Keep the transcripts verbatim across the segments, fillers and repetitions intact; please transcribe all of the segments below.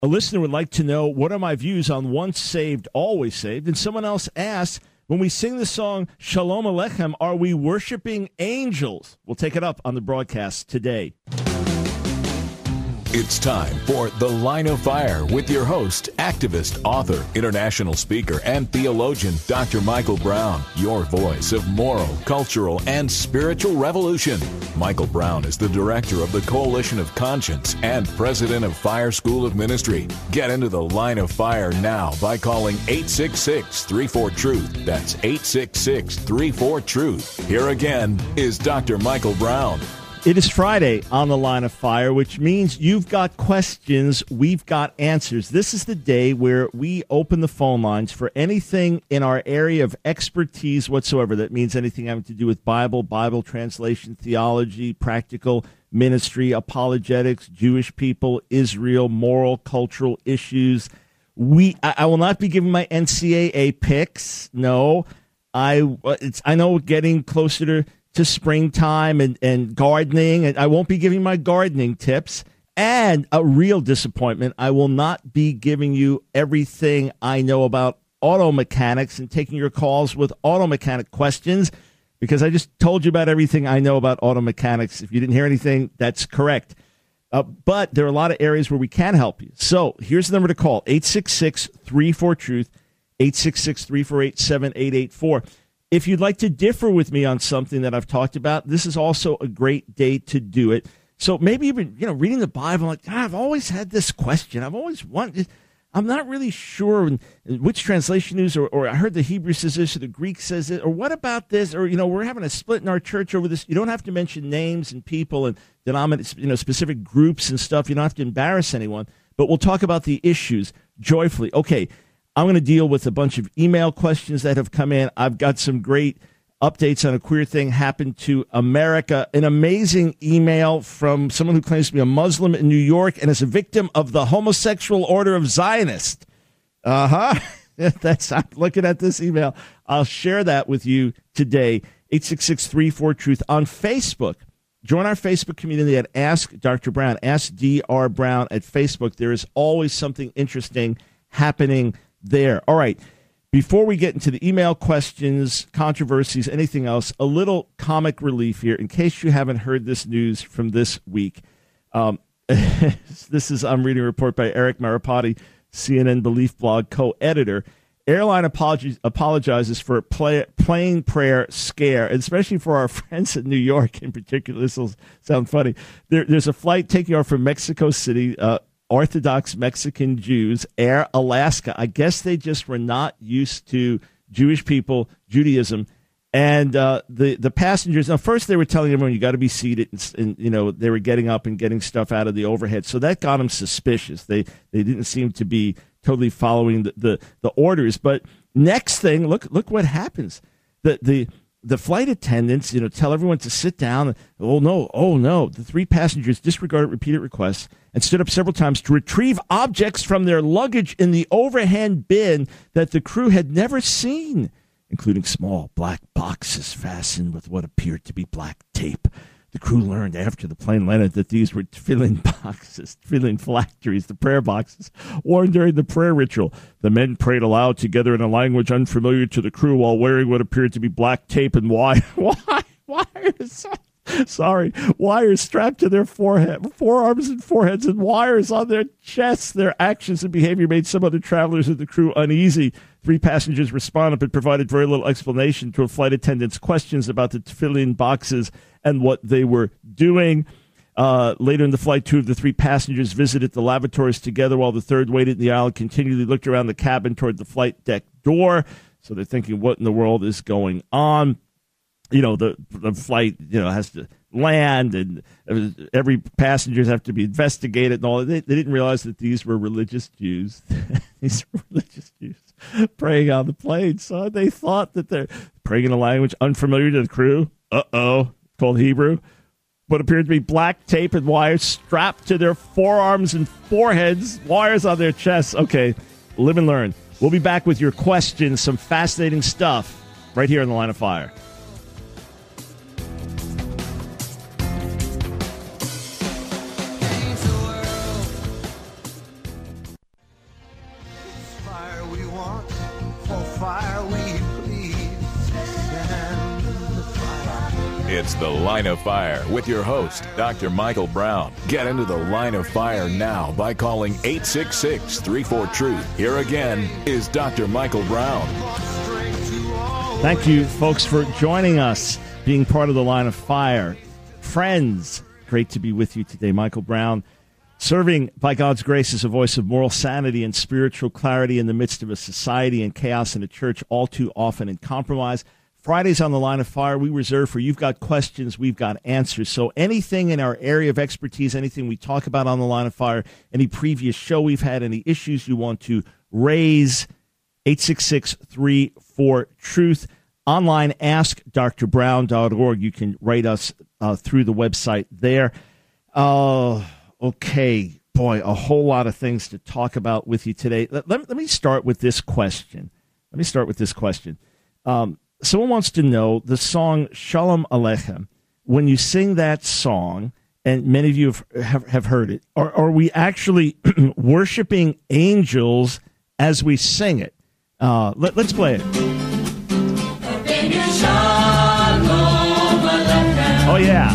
A listener would like to know, what are my views on once saved, always saved? And someone else asked, when we sing the song Shalom Aleichem, are we worshiping angels? We'll take it up on the broadcast today. It's time for The Line of Fire with your host, activist, author, international speaker, and theologian, Doctor Michael Brown, your voice of moral, cultural, and spiritual revolution. Michael Brown is the director of the Coalition of Conscience and president of Fire School of Ministry. Get into The Line of Fire now by calling eight six six, three four, truth. That's eight six six, three four, truth. Here again is Doctor Michael Brown. It is Friday on the Line of Fire, which means you've got questions, we've got answers. This is the day where we open the phone lines for anything in our area of expertise whatsoever. That means anything having to do with Bible, Bible translation, theology, practical ministry, apologetics, Jewish people, Israel, moral, cultural issues. We, I, I will not be giving my N C A A picks. No, I, it's, I know we're getting closer to to springtime and, and gardening, and I won't be giving my gardening tips. And a real disappointment, I will not be giving you everything I know about auto mechanics and taking your calls with auto mechanic questions, because I just told you about everything I know about auto mechanics. If you didn't hear anything, that's correct. Uh, but there are a lot of areas where we can help you. So here's the number to call, eight six six, three four, truth, eight six six, three four eight, seven eight eight four. If you'd like to differ with me on something that I've talked about, this is also a great day to do it. So maybe you've been, you know, reading the Bible, like, God, I've always had this question. I've always wanted, I'm not really sure which translation is, or, or I heard the Hebrew says this, or the Greek says it, or what about this, or, you know, we're having a split in our church over this. You don't have to mention names and people and denominate, you know, specific groups and stuff. You don't have to embarrass anyone, but we'll talk about the issues joyfully. Okay. I'm going to deal with a bunch of email questions that have come in. I've got some great updates on a queer thing happened to America. An amazing email from someone who claims to be a Muslim in New York and is a victim of the homosexual order of Zionists. Uh-huh. That's, I'm looking at this email. I'll share that with you today. eight six six, three four, truth on Facebook. Join our Facebook community at Ask Doctor Brown, Ask D R Brown at Facebook. There is always something interesting happening there. All right. Before we get into the email questions, controversies, anything else, a little comic relief here in case you haven't heard this news from this week. Um, this is, I'm reading a report by Eric Maripati, C N N Belief blog co-editor. Airline apologies, apologizes for a play, plane prayer scare, especially for our friends in New York in particular. This will sound funny. There, there's a flight taking off from Mexico City, uh, Orthodox Mexican Jews, Air Alaska. I guess they just were not used to Jewish people, Judaism, and uh, the the passengers. Now, first they were telling everyone you got to be seated, and, and you know they were getting up and getting stuff out of the overhead, so that got them suspicious. They they didn't seem to be totally following the the, the orders. But next thing, look look what happens. The the The flight attendants, you know, tell everyone to sit down. Oh, no. Oh, no. The three passengers disregarded repeated requests and stood up several times to retrieve objects from their luggage in the overhand bin that the crew had never seen, including small black boxes fastened with what appeared to be black tape. The crew learned after the plane landed that these were tefillin boxes, tefillin phylacteries, the prayer boxes, worn during the prayer ritual. The men prayed aloud together in a language unfamiliar to the crew while wearing what appeared to be black tape and wire. Why? Wires? Sorry. Wires strapped to their forehead, forearms and foreheads, and wires on their chests. Their actions and behavior made some other travelers in the crew uneasy. Three passengers responded but provided very little explanation to a flight attendant's questions about the tefillin boxes and what they were doing. Uh, later in the flight, two of the three passengers visited the lavatories together while the third waited in the aisle and continually looked around the cabin toward the flight deck door. So they're thinking, what in the world is going on? You know, the the flight, you know, has to land, and every passengers have to be investigated and all. They, they didn't realize that these were religious Jews. These were religious Jews praying on the plane. So they thought that they're praying in a language unfamiliar to the crew. Uh-oh, called Hebrew. What appeared to be black tape and wires strapped to their forearms and foreheads, wires on their chests. Okay, live and learn. We'll be back with your questions, some fascinating stuff right here in the Line of Fire. It's The Line of Fire with your host, Doctor Michael Brown. Get into the Line of Fire now by calling eight six six, three four, truth. Here again is Doctor Michael Brown. Thank you, folks, for joining us, being part of The Line of Fire. Friends, great to be with you today. Michael Brown, serving by God's grace as a voice of moral sanity and spiritual clarity in the midst of a society and chaos in a church all too often in compromise. Fridays on The Line of Fire, we reserve for you've got questions, we've got answers. So anything in our area of expertise, anything we talk about on The Line of Fire, any previous show we've had, any issues you want to raise, eight six six, three four, truth. Online, ask d r brown dot org. You can write us uh, through the website there. Uh, okay, boy, a whole lot of things to talk about with you today. Let, let, let me start with this question. Let me start with this question. Um, Someone wants to know the song Shalom Aleichem. When you sing that song, and many of you have, have, have heard it, are, are we actually worshiping angels as we sing it? Uh, let, let's play it. Oh, yeah.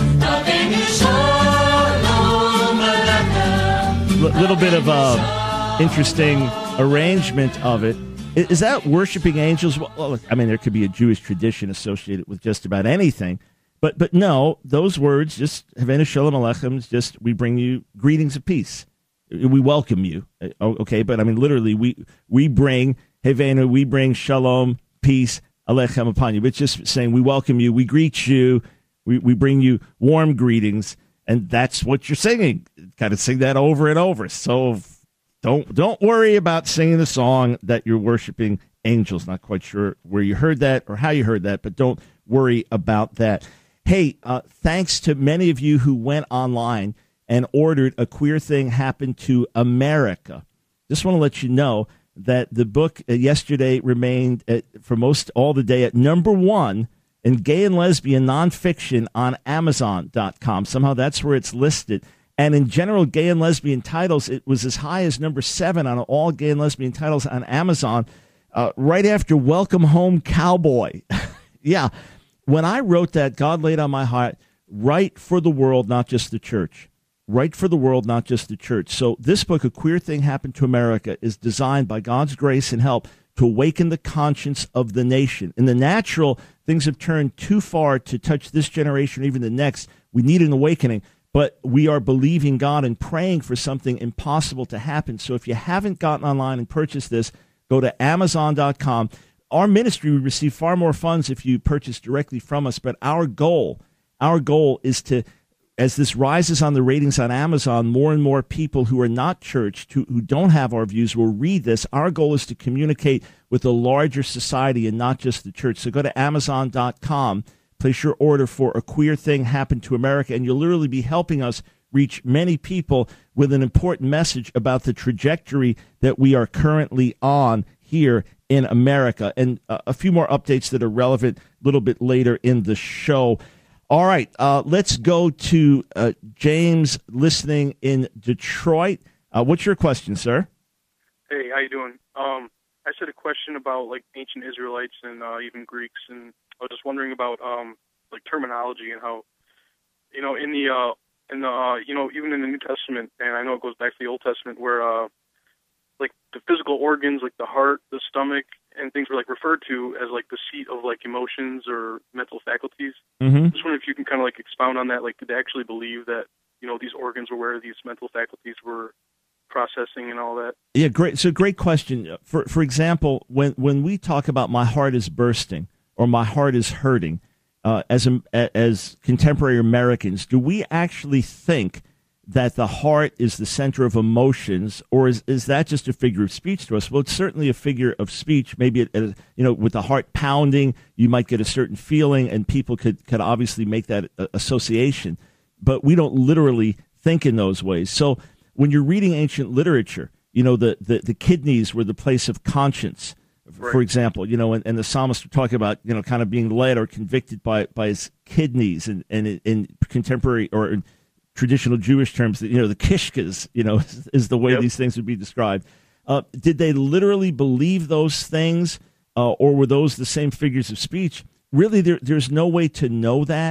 L- little bit of a interesting arrangement of it. Is that worshiping angels? Well, look, I mean, there could be a Jewish tradition associated with just about anything. But but no, those words, just Havenu Shalom Aleichem, just we bring you greetings of peace. We welcome you. Okay, but I mean, literally, we we bring Havenu, we bring Shalom, peace, Aleichem upon you. It's just saying we welcome you, we greet you, we, we bring you warm greetings, and that's what you're singing. Got to sing that over and over. So Don't don't worry about singing the song that you're worshiping angels. Not quite sure where you heard that or how you heard that, but don't worry about that. Hey, uh, thanks to many of you who went online and ordered A Queer Thing Happened to America. Just want to let you know that the book uh, yesterday remained, at, for most all the day, at number one in gay and lesbian nonfiction on Amazon dot com. Somehow that's where it's listed. And in general, gay and lesbian titles, it was as high as number seven on all gay and lesbian titles on Amazon, uh, right after Welcome Home Cowboy. Yeah, when I wrote that, God laid on my heart, write for the world, not just the church. Write for the world, not just the church. So this book, A Queer Thing Happened to America, is designed by God's grace and help to awaken the conscience of the nation. In the natural, things have turned too far to touch this generation or even the next. We need an awakening. But we are believing God and praying for something impossible to happen. So if you haven't gotten online and purchased this, go to Amazon dot com. Our ministry would receive far more funds if you purchase directly from us. But our goal, our goal is to, as this rises on the ratings on Amazon, more and more people who are not churched, who, who don't have our views, will read this. Our goal is to communicate with a larger society and not just the church. So go to Amazon dot com. Place your order for A Queer Thing Happened to America, and you'll literally be helping us reach many people with an important message about the trajectory that we are currently on here in America. And uh, a few more updates that are relevant a little bit later in the show. All right, uh, let's go to uh, James listening in Detroit. Uh, what's your question, sir? Hey, how you doing? Um, I just had a question about like ancient Israelites and uh, even Greeks, and I was just wondering about um, like terminology and how, you know, in the uh, in the uh, you know, even in the New Testament, and I know it goes back to the Old Testament, where uh, like the physical organs, like the heart, the stomach, and things were like referred to as like the seat of like emotions or mental faculties. Mm-hmm. Just wondering if you can kind of like expound on that. Like, did they actually believe that, you know, these organs were where these mental faculties were processing and all that? Yeah, great. So great question. For for example, when when we talk about my heart is bursting or my heart is hurting, uh, as a, as contemporary Americans, do we actually think that the heart is the center of emotions, or is is that just a figure of speech to us? Well, it's certainly a figure of speech. Maybe it, it, you know, with the heart pounding, you might get a certain feeling, and people could could obviously make that association. But we don't literally think in those ways. So when you're reading ancient literature, you know, the, the, the kidneys were the place of conscience, right, for example, you know, and, and the psalmist were talking about, you know, kind of being led or convicted by, by his kidneys, and, and in, in contemporary or in traditional Jewish terms, you know, the kishkas, you know, is, is the way yep. these things would be described. Uh, did they literally believe those things, uh, or were those the same figures of speech? Really, there, there's no way to know that.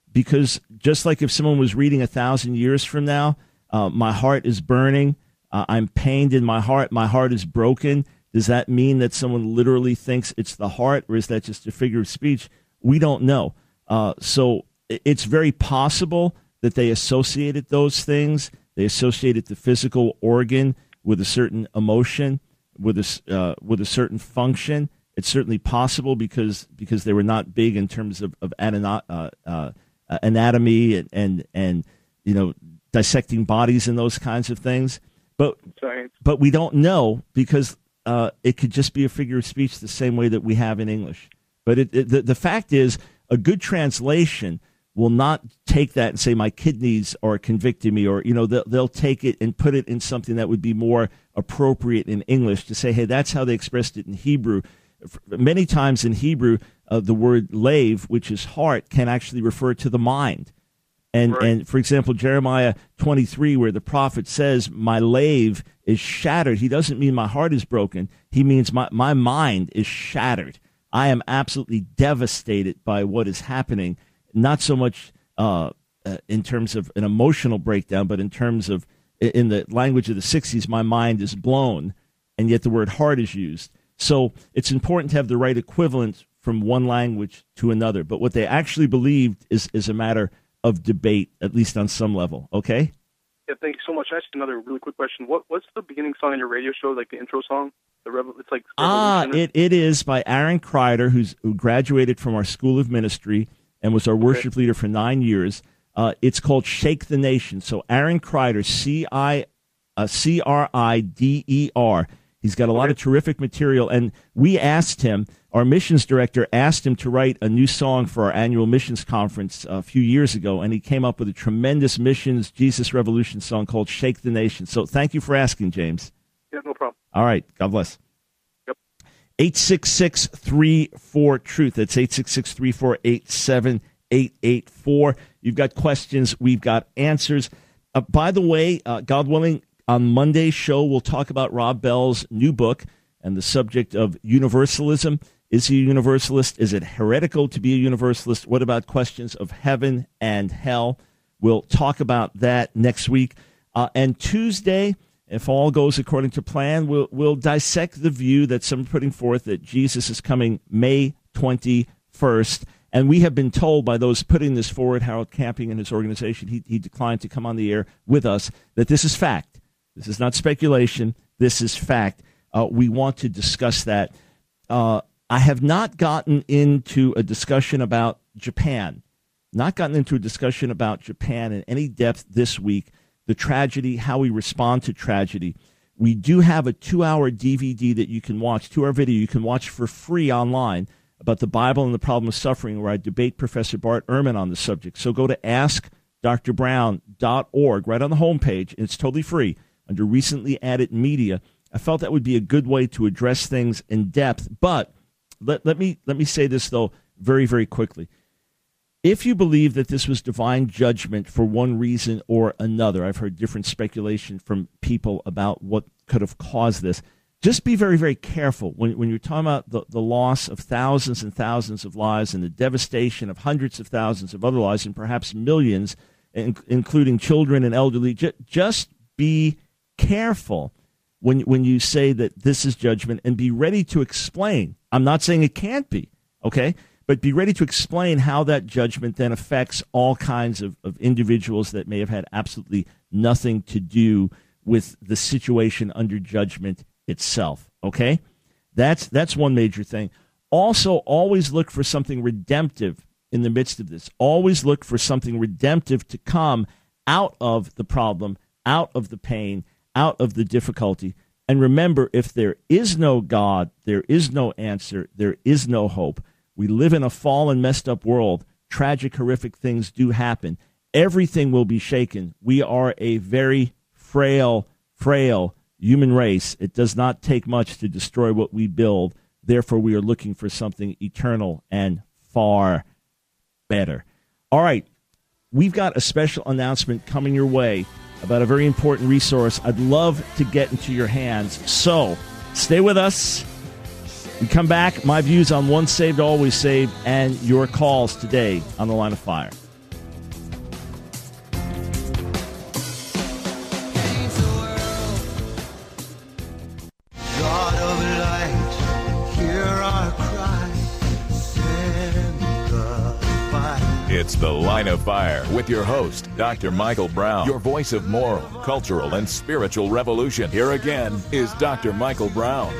because just like if someone was reading a thousand years from now, uh, my heart is burning, uh, I'm pained in my heart, my heart is broken. Does that mean that someone literally thinks it's the heart, or is that just a figure of speech? We don't know. Uh, so it's very possible that they associated those things. They associated the physical organ with a certain emotion, with a, uh, with a certain function. It's certainly possible because because they were not big in terms of, of anano- uh, uh, anatomy and, and, and, you know, dissecting bodies and those kinds of things. But, Science. but we don't know because uh, it could just be a figure of speech the same way that we have in English. But it, it, the, the fact is, a good translation will not take that and say my kidneys are convicting me, or, you know, they'll, they'll take it and put it in something that would be more appropriate in English to say, hey, that's how they expressed it in Hebrew. Many times in Hebrew, uh, the word lave, which is heart, can actually refer to the mind. And, right. and for example, Jeremiah twenty-three, where the prophet says, my lave is shattered. He doesn't mean my heart is broken. He means my, my mind is shattered. I am absolutely devastated by what is happening, not so much uh, uh, in terms of an emotional breakdown, but in terms of, in the language of the sixties, my mind is blown, and yet the word heart is used. So it's important to have the right equivalent from one language to another. But what they actually believed is, is a matter of debate, at least on some level. Okay? Yeah, thank you so much. Actually, another really quick question. What What's the beginning song on your radio show, like the intro song? The Revo- it's like Ah, it, it is by Aaron Kreider, who's, who graduated from our School of Ministry and was our worship okay. leader for nine years. Uh, it's called Shake the Nation. So Aaron Kreider, C I, uh, C R I D E R. He's got a lot okay. of terrific material, and we asked him, our missions director asked him to write a new song for our annual missions conference a few years ago, and he came up with a tremendous missions Jesus Revolution song called Shake the Nation. So thank you for asking, James. Yeah, no problem. All right. God bless. Yep. eight six six, three four, truth. That's eight six six, three four eight, seven eight eight four. You've got questions. We've got answers. Uh, by the way, uh, God willing, on Monday's show, we'll talk about Rob Bell's new book and the subject of universalism. Is he a universalist? Is it heretical to be a universalist? What about questions of heaven and hell? We'll talk about that next week. Uh, and Tuesday, if all goes according to plan, we'll, we'll dissect the view that some are putting forth that Jesus is coming May twenty-first. And we have been told by those putting this forward, Harold Camping and his organization, he, he declined to come on the air with us, that this is fact. This is not speculation. This is fact. Uh, we want to discuss that. Uh, I have not gotten into a discussion about Japan, not gotten into a discussion about Japan in any depth this week, the tragedy, how we respond to tragedy. We do have a two-hour D V D that you can watch, two-hour video you can watch for free online about the Bible and the problem of suffering, where I debate Professor Bart Ehrman on the subject. So go to ask dr brown dot org, right on the homepage, and it's totally free. Under recently added media, I felt that would be a good way to address things in depth. But let, let me let me say this, though, very, very quickly. If you believe that this was divine judgment for one reason or another, I've heard different speculation from people about what could have caused this. Just be very, very careful when, when you're talking about the, the loss of thousands and thousands of lives and the devastation of hundreds of thousands of other lives and perhaps millions, in, including children and elderly. J- just be careful when when you say that this is judgment, and be ready to explain. I'm not saying it can't be, okay? But be ready to explain how that judgment then affects all kinds of, of individuals that may have had absolutely nothing to do with the situation under judgment itself, okay? That's that's one major thing. Also, always look for something redemptive in the midst of this. Always look for something redemptive to come out of the problem, out of the pain, out of the difficulty. And remember, if there is no God, there is no answer, there is no hope. We live in a fallen, messed up world. Tragic, horrific things do happen. Everything will be shaken. We are a very frail, frail human race. It does not take much to destroy what we build. Therefore, we are looking for something eternal and far better. All right, we've got a special announcement coming your way about a very important resource I'd love to get into your hands. So stay with us. We come back, my views on Once Saved, Always Saved, and your calls today on The Line of Fire. It's The Line of Fire with your host, Doctor Michael Brown, your voice of moral, cultural, and spiritual revolution. Here again is Doctor Michael Brown.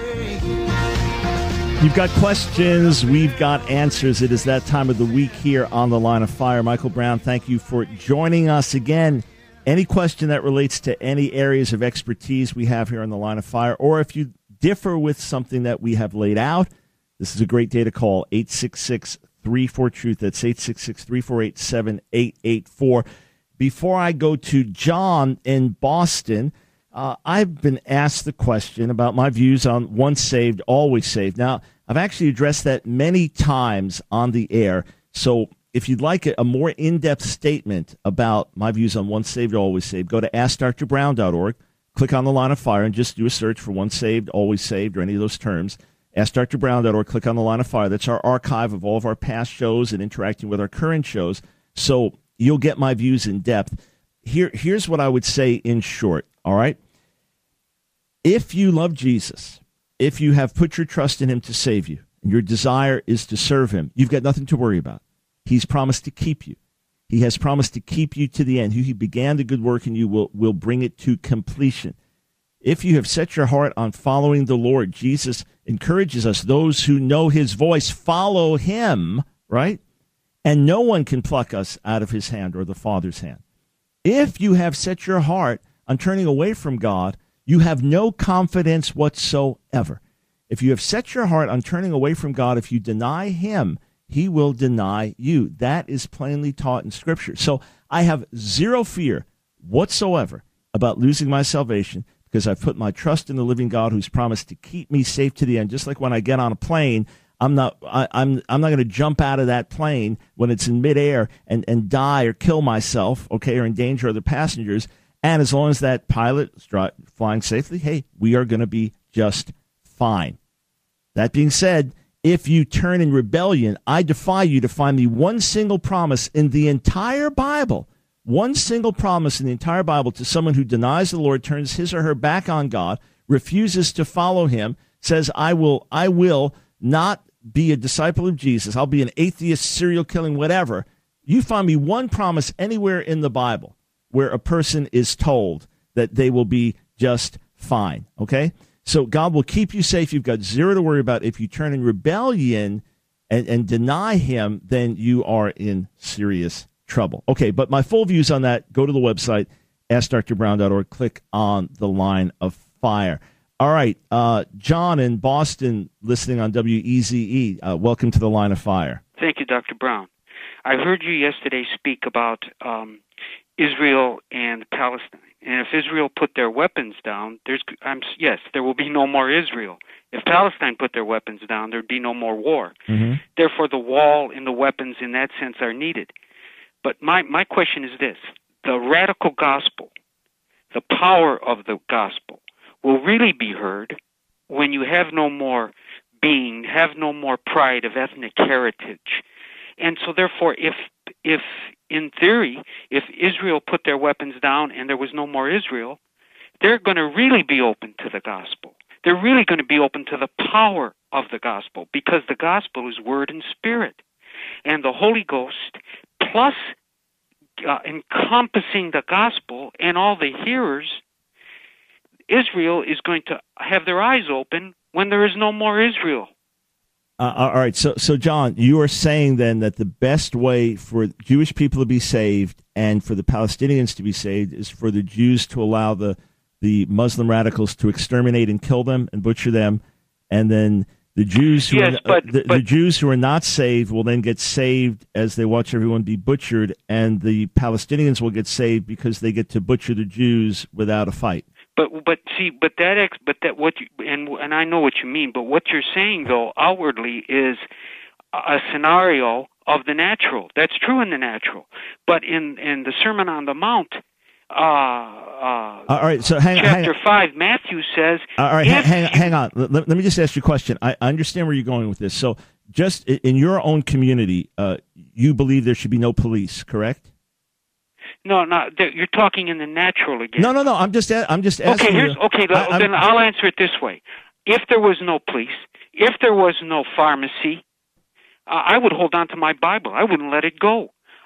You've got questions, we've got answers. It is that time of the week here on The Line of Fire. Michael Brown, thank you for joining us again. Any question that relates to any areas of expertise we have here on The Line of Fire, or if you differ with something that we have laid out, this is a great day to call, eight six six, three four, truth. That's eight six six, three four eight, seven eight eight four. Before I go to John in Boston, Uh, I've been asked the question about my views on once saved, always saved. Now, I've actually addressed that many times on the air. So if you'd like a, a more in-depth statement about my views on once saved, always saved, go to ask dr brown dot org, click on The Line of Fire, and just do a search for once saved, always saved, or any of those terms. ask dr brown dot org, click on The Line of Fire. That's our archive of all of our past shows and interacting with our current shows. So you'll get my views in depth. Here, here's what I would say in short. All right? If you love Jesus, if you have put your trust in him to save you, and your desire is to serve him, you've got nothing to worry about. He's promised to keep you. He has promised to keep you to the end. He who began the good work in you will, will bring it to completion. If you have set your heart on following the Lord, Jesus encourages us, those who know his voice, follow him, right? And no one can pluck us out of his hand or the Father's hand. If you have set your heart on turning away from God, you have no confidence whatsoever. If you have set your heart on turning away from God, if you deny him, he will deny you. That is plainly taught in Scripture. So I have zero fear whatsoever about losing my salvation because I've put my trust in the living God who's promised to keep me safe to the end. Just like when I get on a plane, I'm not I, I'm I'm not going to jump out of that plane when it's in midair and, and die or kill myself, okay, or endanger other passengers. And as long as that pilot is dri- flying safely, hey, we are going to be just fine. That being said, if you turn in rebellion, I defy you to find me one single promise in the entire Bible, one single promise in the entire Bible to someone who denies the Lord, turns his or her back on God, refuses to follow him, says, I will, I will not be a disciple of Jesus. I'll be an atheist, serial killing, whatever. You find me one promise anywhere in the Bible where a person is told that they will be just fine, okay? So God will keep you safe. You've got zero to worry about. If you turn in rebellion and, and deny him, then you are in serious trouble. Okay, but my full views on that, go to the website, ask dr brown dot org, click on The Line of Fire. All right, uh, John in Boston, listening on W E Z E. Uh, welcome to The Line of Fire. Thank you, Doctor Brown. I heard you yesterday speak about um, Israel and Palestine. And if Israel put their weapons down, there's I'm, yes, there will be no more Israel. If Palestine put their weapons down, there'd be no more war. Mm-hmm. Therefore, the wall and the weapons in that sense are needed. But my, my question is this. The radical gospel, the power of the gospel, will really be heard when you have no more being, have no more pride of ethnic heritage. And so therefore, if if in theory, if Israel put their weapons down and there was no more Israel, they're going to really be open to the gospel. They're really going to be open to the power of the gospel, because the gospel is word and spirit. And the Holy Ghost, plus uh, encompassing the gospel and all the hearers, Israel is going to have their eyes open when there is no more Israel. Uh, all right, so so John, you are saying then that the best way for Jewish people to be saved and for the Palestinians to be saved is for the Jews to allow the the Muslim radicals to exterminate and kill them and butcher them, and then the Jews who yes, are, but, uh, the, but, the Jews who are not saved will then get saved as they watch everyone be butchered, and the Palestinians will get saved because they get to butcher the Jews without a fight. But but see, but that ex, but that what you, and and I know what you mean. But what you're saying though outwardly is a scenario of the natural. That's true in the natural. But in in the Sermon on the Mount, uh, uh, all right. So hang, chapter hang, five, Matthew says. All right, hang, hang, hang on. Let, let me just ask you a question. I understand where you're going with this. So, just in your own community, uh, you believe there should be no police, correct? No, no, you're talking in the natural again. No, no, no. I'm just, I'm just asking. Okay, here's, you, okay. I, then I'm, I'll answer it this way: if there was no police, if there was no pharmacy, uh, I would hold on to my Bible. I wouldn't let it go.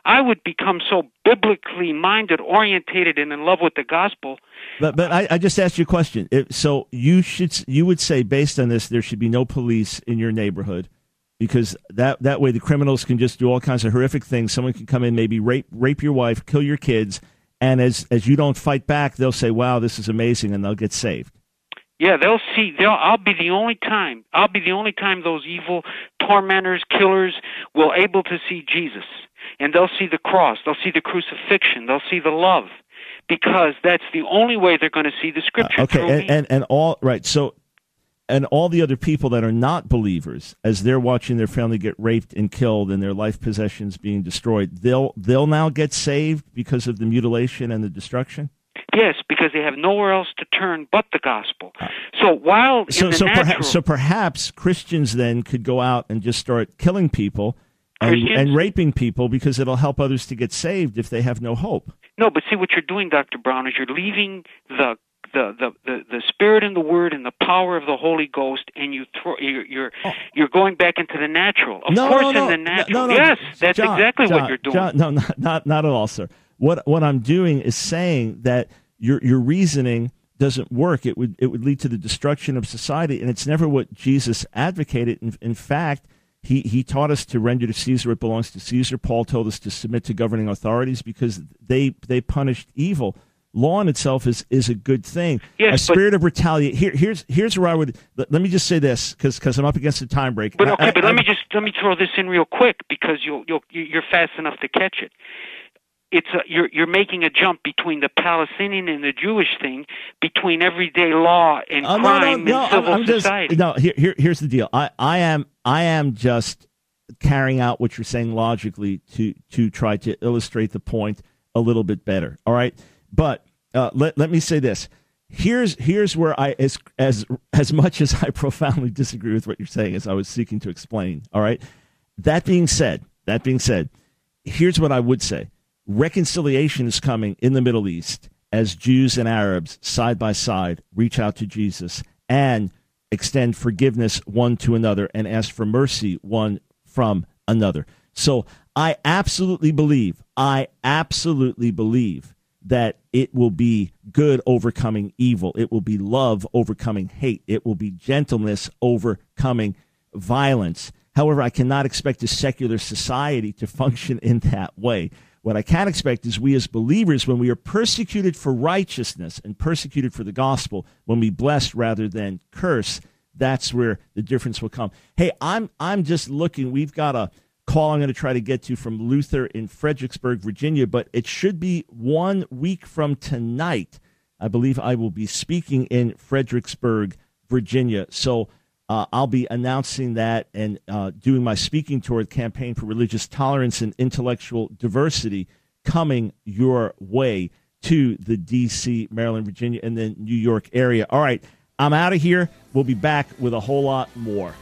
I would become so biblically minded, orientated, and in love with the gospel. But but I, I just asked you a question. If, so you should you would say, based on this, there should be no police in your neighborhood, because that, that way the criminals can just do all kinds of horrific things. Someone can come in, maybe rape rape your wife, kill your kids, and as as you don't fight back, they'll say, "Wow, this is amazing," and they'll get saved. Yeah, they'll see. They'll. I'll be the only time. I'll be the only time those evil tormentors, killers, will able to see Jesus, and they'll see the cross. They'll see the crucifixion. They'll see the love, because that's the only way they're going to see the Scripture. Uh, okay, and, and and all right. So, and all the other people that are not believers, as they're watching their family get raped and killed and their life possessions being destroyed, they'll they'll now get saved because of the mutilation and the destruction. Yes, because they have nowhere else to turn but the gospel. So while so in the so, natural, perhaps, so perhaps Christians then could go out and just start killing people and, and raping people, because it'll help others to get saved if they have no hope. No, but see, what you're doing, Doctor Brown, is you're leaving the the, the, the, the Spirit and the Word and the power of the Holy Ghost, and you throw, you're you're, oh. you're going back into the natural. Of no, course, no, no, in the natural. No, no, yes, that's John, exactly John, what you're doing. John, no, not, not not at all, sir. What what I'm doing is saying that your your reasoning doesn't work. It would it would lead to the destruction of society, and it's never what Jesus advocated. In, in fact, he, he taught us to render to Caesar what belongs to Caesar. Paul told us to submit to governing authorities because they they punished evil. Law in itself is, is a good thing. Yes, a spirit of retaliation. Here, here's here's where I would let, let me just say this, because because I'm up against the time break. But okay, I, but I, let me just let me throw this in real quick, because you'll you'll you're fast enough to catch it. It's a, you're you're making a jump between the Palestinian and the Jewish thing, between everyday law and uh, crime no, no, no, and civil I'm, I'm society. Just, no, here, here here's the deal. I, I am I am just carrying out what you're saying logically to to try to illustrate the point a little bit better. All right, but uh, let let me say this. Here's here's where I as as as much as I profoundly disagree with what you're saying, as I was seeking to explain. All right. That being said, that being said, here's what I would say. Reconciliation is coming in the Middle East as Jews and Arabs side by side reach out to Jesus and extend forgiveness one to another and ask for mercy one from another. So I absolutely believe, I absolutely believe that it will be good overcoming evil. It will be love overcoming hate. It will be gentleness overcoming violence. However, I cannot expect a secular society to function in that way. What I can expect is we as believers, when we are persecuted for righteousness and persecuted for the gospel, when we bless rather than curse, that's where the difference will come. Hey, I'm I'm just looking. We've got a call I'm going to try to get to from Luther in Fredericksburg, Virginia, but it should be one week from tonight. I believe I will be speaking in Fredericksburg, Virginia. So uh, I'll be announcing that and uh, doing my speaking tour, Campaign for Religious Tolerance and Intellectual Diversity, coming your way to the D C, Maryland, Virginia, and then New York area. All right, I'm out of here. We'll be back with a whole lot more.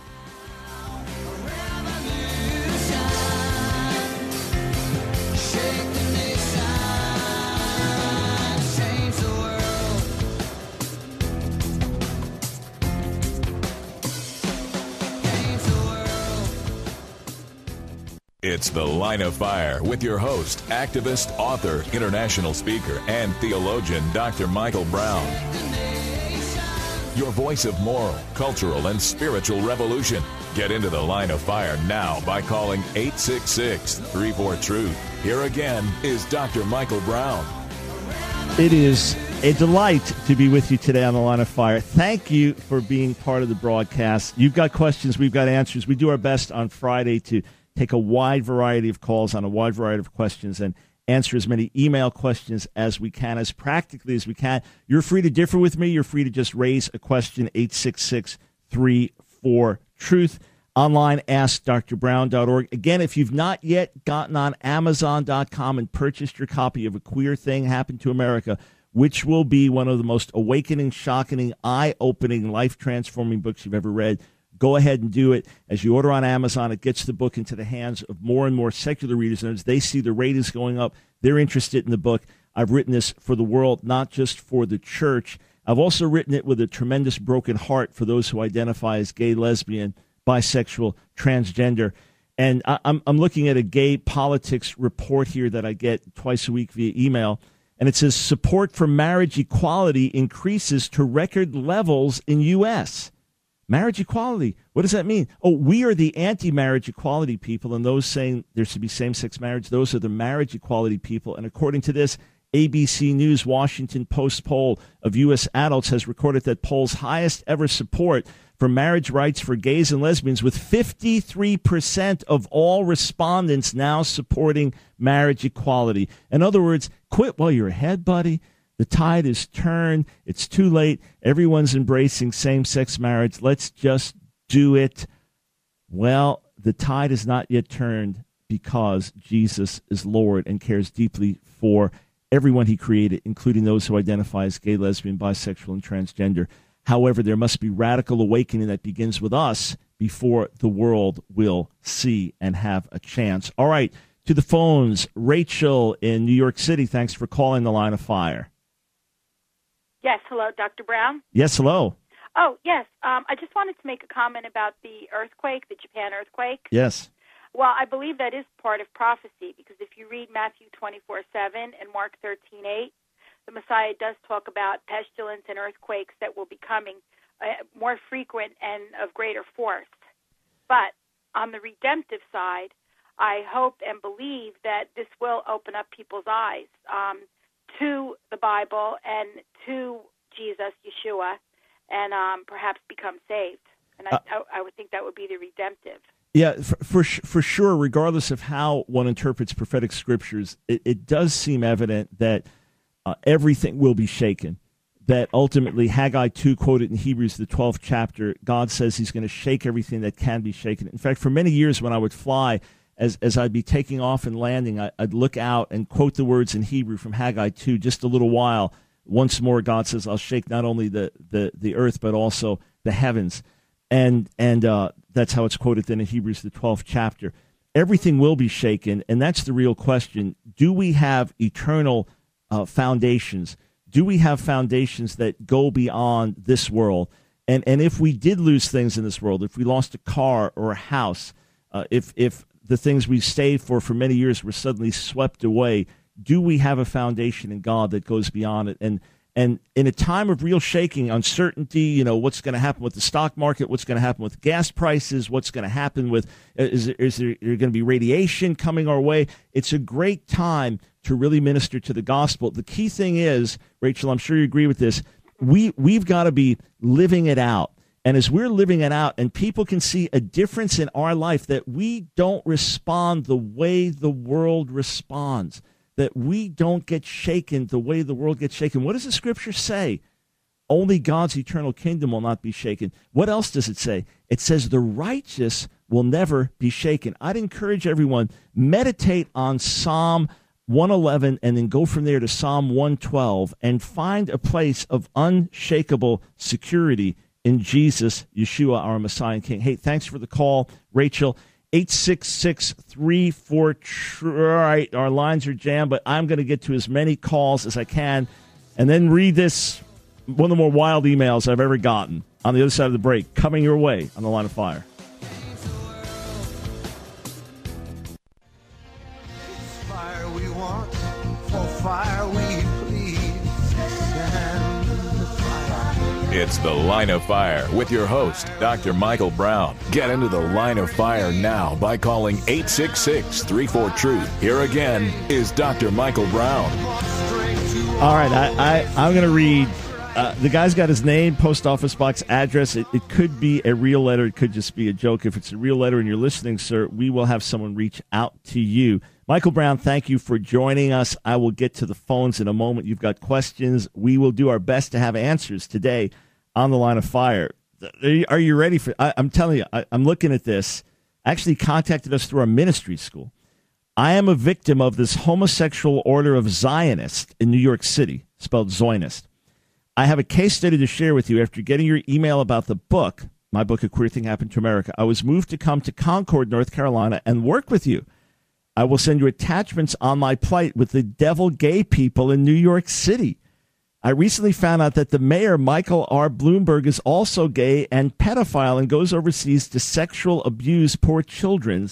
It's The Line of Fire with your host, activist, author, international speaker, and theologian, Doctor Michael Brown. Your voice of moral, cultural, and spiritual revolution. Get into The Line of Fire now by calling eight six six, three four, truth. Here again is Doctor Michael Brown. It is a delight to be with you today on The Line of Fire. Thank you for being part of the broadcast. You've got questions, we've got answers. We do our best on Friday to take a wide variety of calls on a wide variety of questions and answer as many email questions as we can, as practically as we can. You're free to differ with me. You're free to just raise a question, eight six six, three four, truth. Online, ask dr brown dot org. Again, if you've not yet gotten on amazon dot com and purchased your copy of A Queer Thing Happened to America, which will be one of the most awakening, shocking, eye-opening, life-transforming books you've ever read, go ahead and do it. As you order on Amazon, it gets the book into the hands of more and more secular readers. And as they see the ratings going up, they're interested in the book. I've written this for the world, not just for the church. I've also written it with a tremendous broken heart for those who identify as gay, lesbian, bisexual, transgender. And I, I'm I'm looking at a gay politics report here that I get twice a week via email, and it says support for marriage equality increases to record levels in U S Marriage equality. What does that mean? Oh, we are the anti-marriage equality people, and those saying there should be same-sex marriage, those are the marriage equality people. And according to this A B C News Washington Post poll of U S adults has recorded that poll's highest ever support for marriage rights for gays and lesbians, with fifty-three percent of all respondents now supporting marriage equality. In other words, quit while you're ahead, buddy. The tide is turned. It's too late. Everyone's embracing same-sex marriage. Let's just do it. Well, the tide is not yet turned because Jesus is Lord and cares deeply for everyone he created, including those who identify as gay, lesbian, bisexual, and transgender. However, there must be radical awakening that begins with us before the world will see and have a chance. All right, to the phones. Rachel in New York City, thanks for calling the Line of Fire. Yes, hello, Doctor Brown. Yes, hello. Oh, yes. Um, I just wanted to make a comment about the earthquake, the Japan earthquake. Yes. Well, I believe that is part of prophecy, because if you read Matthew twenty-four seven and Mark thirteen eight, the Messiah does talk about pestilence and earthquakes that will be coming uh, more frequent and of greater force. But on the redemptive side, I hope and believe that this will open up people's eyes um, to the Bible and to Jesus, Yeshua, and um, perhaps become saved. And I, uh, I, I would think that would be the redemptive. Yeah, for for, for sure, regardless of how one interprets prophetic scriptures, it, it does seem evident that uh, everything will be shaken, that ultimately Haggai two, quoted in Hebrews, the twelfth chapter, God says he's going to shake everything that can be shaken. In fact, for many years when I would fly, as as I'd be taking off and landing, I, I'd look out and quote the words in Hebrew from Haggai two, just a little while. Once more, God says, I'll shake not only the, the, the earth, but also the heavens. And and uh, that's how it's quoted then in Hebrews, the twelfth chapter. Everything will be shaken, and that's the real question. Do we have eternal uh, foundations? Do we have foundations that go beyond this world? And and if we did lose things in this world, if we lost a car or a house, uh, if if the things we stayed for for many years were suddenly swept away, do we have a foundation in God that goes beyond it? And and in a time of real shaking, uncertainty, you know, what's going to happen with the stock market, what's going to happen with gas prices, what's going to happen with, is, is there, there going to be radiation coming our way? It's a great time to really minister to the gospel. The key thing is, Rachel, I'm sure you agree with this, we, we've got to be living it out. And as we're living it out and people can see a difference in our life, that we don't respond the way the world responds, that we don't get shaken the way the world gets shaken. What does the scripture say? Only God's eternal kingdom will not be shaken. What else does it say? It says the righteous will never be shaken. I'd encourage everyone, meditate on Psalm one eleven and then go from there to Psalm one twelve and find a place of unshakable security in Jesus, Yeshua, our Messiah and King. Hey, thanks for the call, Rachel. eight six six, three four, right, our lines are jammed, but I'm going to get to as many calls as I can and then read this, one of the more wild emails I've ever gotten on the other side of the break, coming your way on the Line of Fire. It's fire we want, for fire we please. Stand in the fire. It's the Line of Fire with your host, Doctor Michael Brown. Get into the Line of Fire now by calling eight six six, three four, truth. Here again is Doctor Michael Brown. All right, I, I, I'm going to read. Uh, the guy's got his name, post office box, address. It, it could be a real letter. It could just be a joke. If it's a real letter and you're listening, sir, we will have someone reach out to you. Michael Brown, thank you for joining us. I will get to the phones in a moment. You've got questions. We will do our best to have answers today on the Line of Fire. Are you, are you ready for I, I'm telling you, I, I'm looking at this. Actually contacted us through our ministry school. I am a victim of this homosexual order of Zionist in New York City, spelled Zionist. I have a case study to share with you. After getting your email about the book, my book, A Queer Thing Happened to America, I was moved to come to Concord, North Carolina, and work with you. I will send you attachments on my plight with the devil gay people in New York City. I recently found out that the mayor, Michael R. Bloomberg, is also gay and pedophile and goes overseas to sexual abuse poor children.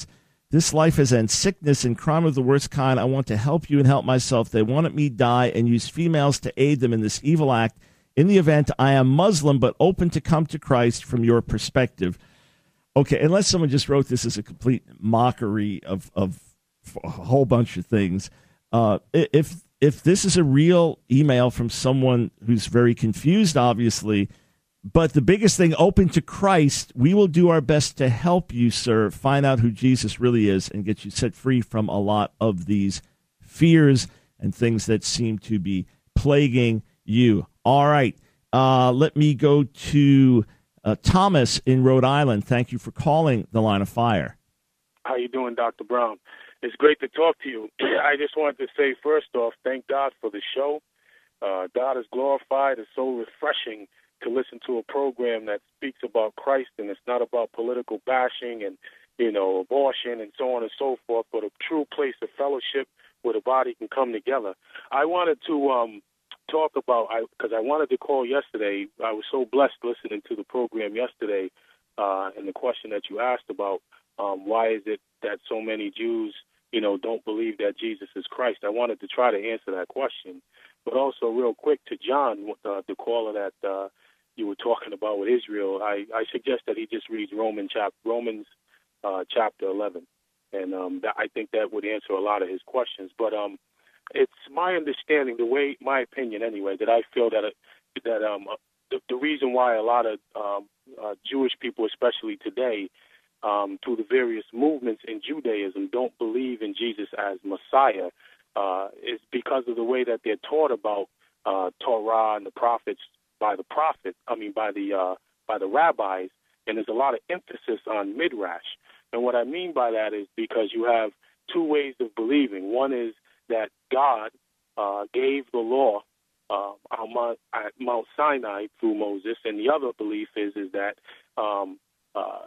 This life has end sickness and crime of the worst kind. I want to help you and help myself. They wanted me die and use females to aid them in this evil act. In the event, I am Muslim but open to come to Christ from your perspective. Okay, unless someone just wrote this as a complete mockery of, of a whole bunch of things. Uh, if if this is a real email from someone who's very confused, obviously, but the biggest thing, open to Christ, we will do our best to help you, sir, find out who Jesus really is and get you set free from a lot of these fears and things that seem to be plaguing you. All right, uh, let me go to uh, Thomas in Rhode Island. Thank you for calling the Line of Fire. How you doing, Doctor Brown? It's great to talk to you. I just wanted to say, first off, thank God for the show. Uh, God is glorified. It's so refreshing to listen to a program that speaks about Christ, and it's not about political bashing and, you know, abortion and so on and so forth, but a true place of fellowship where the body can come together. I wanted to um, talk about, because I, I wanted to call yesterday. I was so blessed listening to the program yesterday uh, and the question that you asked about um, why is it that so many Jews, you know, don't believe that Jesus is Christ. I wanted to try to answer that question. But also real quick to John, uh, the caller that uh, you were talking about with Israel, I, I suggest that he just reads Roman chap, Romans uh, chapter eleven. And um, that, I think that would answer a lot of his questions. But um, it's my understanding, the way, my opinion anyway, that I feel that, uh, that um, the, the reason why a lot of um, uh, Jewish people, especially today, um, through the various movements in Judaism, don't believe in Jesus as Messiah uh, is because of the way that they're taught about uh, Torah and the prophets by the prophet, I mean by the uh, by the rabbis, and there's a lot of emphasis on midrash. And what I mean by that is because you have two ways of believing. One is that God uh, gave the law uh, on Mount, at Mount Sinai through Moses, and the other belief is is that um, uh,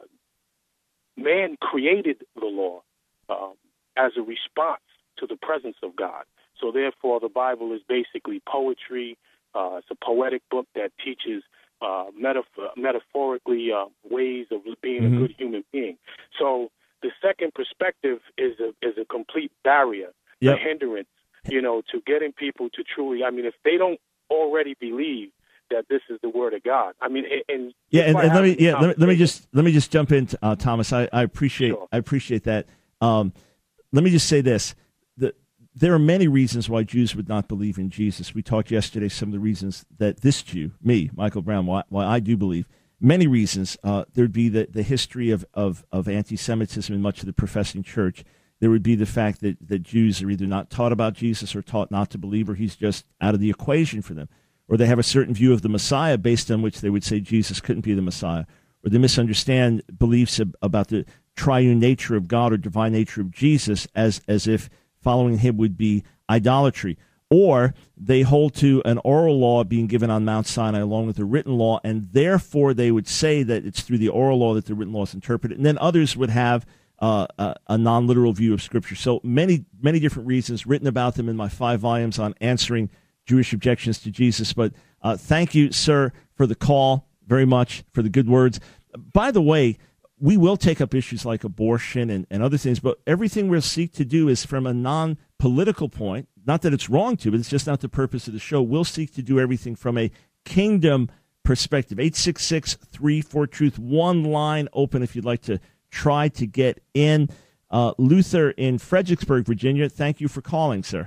man created the law um, as a response to the presence of God. So therefore, the Bible is basically poetry. Uh, it's a poetic book that teaches uh, metaphor- metaphorically uh, ways of being mm-hmm. a good human being. So the second perspective is a is a complete barrier, yep. a hindrance, you know, to getting people to truly. I mean, if they don't already believe that this is the word of God, I mean, and, and yeah, and, and let me yeah let me, let me just let me just jump in, uh, Thomas. I, I appreciate sure. I appreciate that. Um, let me just say this. There are many reasons why Jews would not believe in Jesus. We talked yesterday some of the reasons that this Jew, me, Michael Brown, why, why I do believe. Many reasons. Uh, there would be the, the history of, of, of anti-Semitism in much of the professing church. There would be the fact that, that Jews are either not taught about Jesus or taught not to believe, or he's just out of the equation for them. Or they have a certain view of the Messiah based on which they would say Jesus couldn't be the Messiah. Or they misunderstand beliefs ab- about the triune nature of God or divine nature of Jesus as as if following him would be idolatry. Or they hold to an oral law being given on Mount Sinai along with the written law, and therefore they would say that it's through the oral law that the written law is interpreted. And then others would have uh, a, a non-literal view of Scripture. So many, many different reasons written about them in my five volumes on answering Jewish objections to Jesus. But uh, thank you, sir, for the call very much, for the good words. By the way, we will take up issues like abortion and, and other things, but everything we'll seek to do is from a non-political point. Not that it's wrong to, but it's just not the purpose of the show. We'll seek to do everything from a kingdom perspective. eight six six, three four, truth. One line open if you'd like to try to get in. Uh, Luther in Fredericksburg, Virginia, thank you for calling, sir.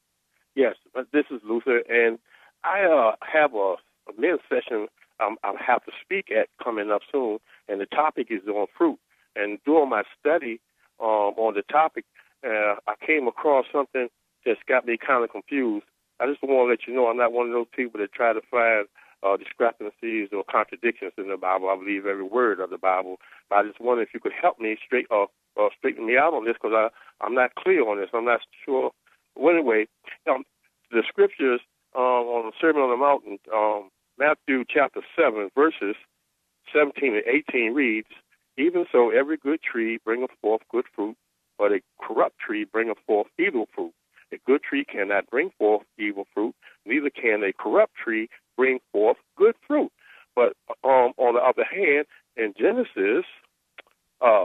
Yes, this is Luther, and I uh, have a, a men's session um, I'll have to speak at coming up soon, and the topic is on fruit. And during my study um, on the topic, uh, I came across something that's got me kind of confused. I just want to let you know I'm not one of those people that try to find uh, discrepancies or contradictions in the Bible. I believe every word of the Bible. But I just wonder if you could help me straight uh, uh, straighten me out on this, because I'm not clear on this. I'm not sure. Well, anyway, um, the scriptures um, on the Sermon on the Mountain, um, Matthew chapter seven, verses seventeen and eighteen reads, "Even so, every good tree bringeth forth good fruit, but a corrupt tree bringeth forth evil fruit. A good tree cannot bring forth evil fruit, neither can a corrupt tree bring forth good fruit." But um, on the other hand, in Genesis uh,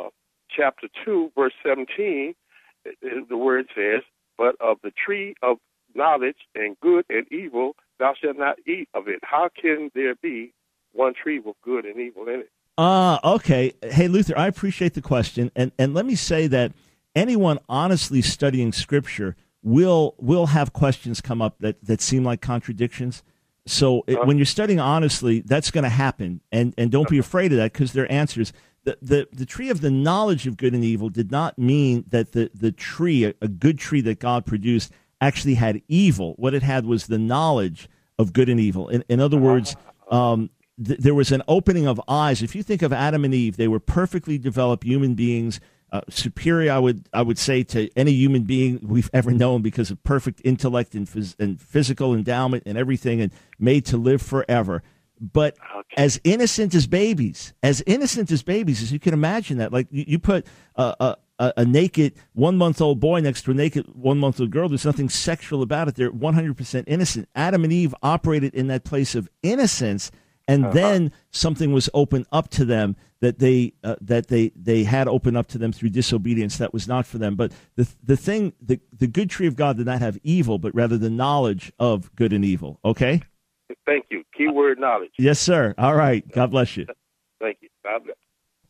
chapter two, verse seventeen, the word says, but of the tree of knowledge and good and evil, thou shalt not eat of it. How can there be one tree with good and evil in it? Ah, uh, okay. Hey, Luther, I appreciate the question. And, and let me say that anyone honestly studying Scripture will will have questions come up that, that seem like contradictions. So it, when you're studying honestly, that's going to happen. And and don't be afraid of that, because they're answers. The, the the tree of the knowledge of good and evil did not mean that the, the tree, a, a good tree that God produced, actually had evil. What it had was the knowledge of good and evil. In, in other words, um, th- there was an opening of eyes. If you think of Adam and Eve, they were perfectly developed human beings, uh, superior, I would I would say, to any human being we've ever known because of perfect intellect and, phys- and physical endowment and everything, and made to live forever. But okay. as innocent as babies, as innocent as babies, as you can imagine that. Like you, you put a, a, a naked one-month-old boy next to a naked one-month-old girl, there's nothing sexual about it. They're one hundred percent innocent. Adam and Eve operated in that place of innocence, and uh-huh. then something was opened up to them that they uh, that they, they had opened up to them through disobedience that was not for them. But the the thing, the, the good tree of God did not have evil, but rather the knowledge of good and evil. Okay? Thank you. Keyword knowledge. Yes, sir. All right. God bless you. Thank you. God bless.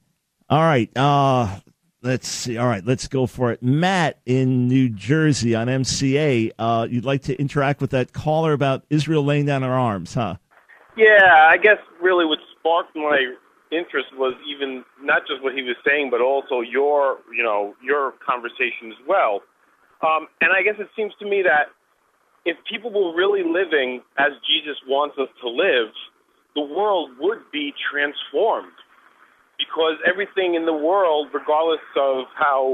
All right. Uh, let's see. All right. Let's go for it. Matt in New Jersey on M C A. Uh, you'd like to interact with that caller about Israel laying down her arms, huh? Yeah, I guess really what sparked my interest was even not just what he was saying, but also your, you know, your conversation as well. Um, and I guess it seems to me that if people were really living as Jesus wants us to live, the world would be transformed, because everything in the world, regardless of how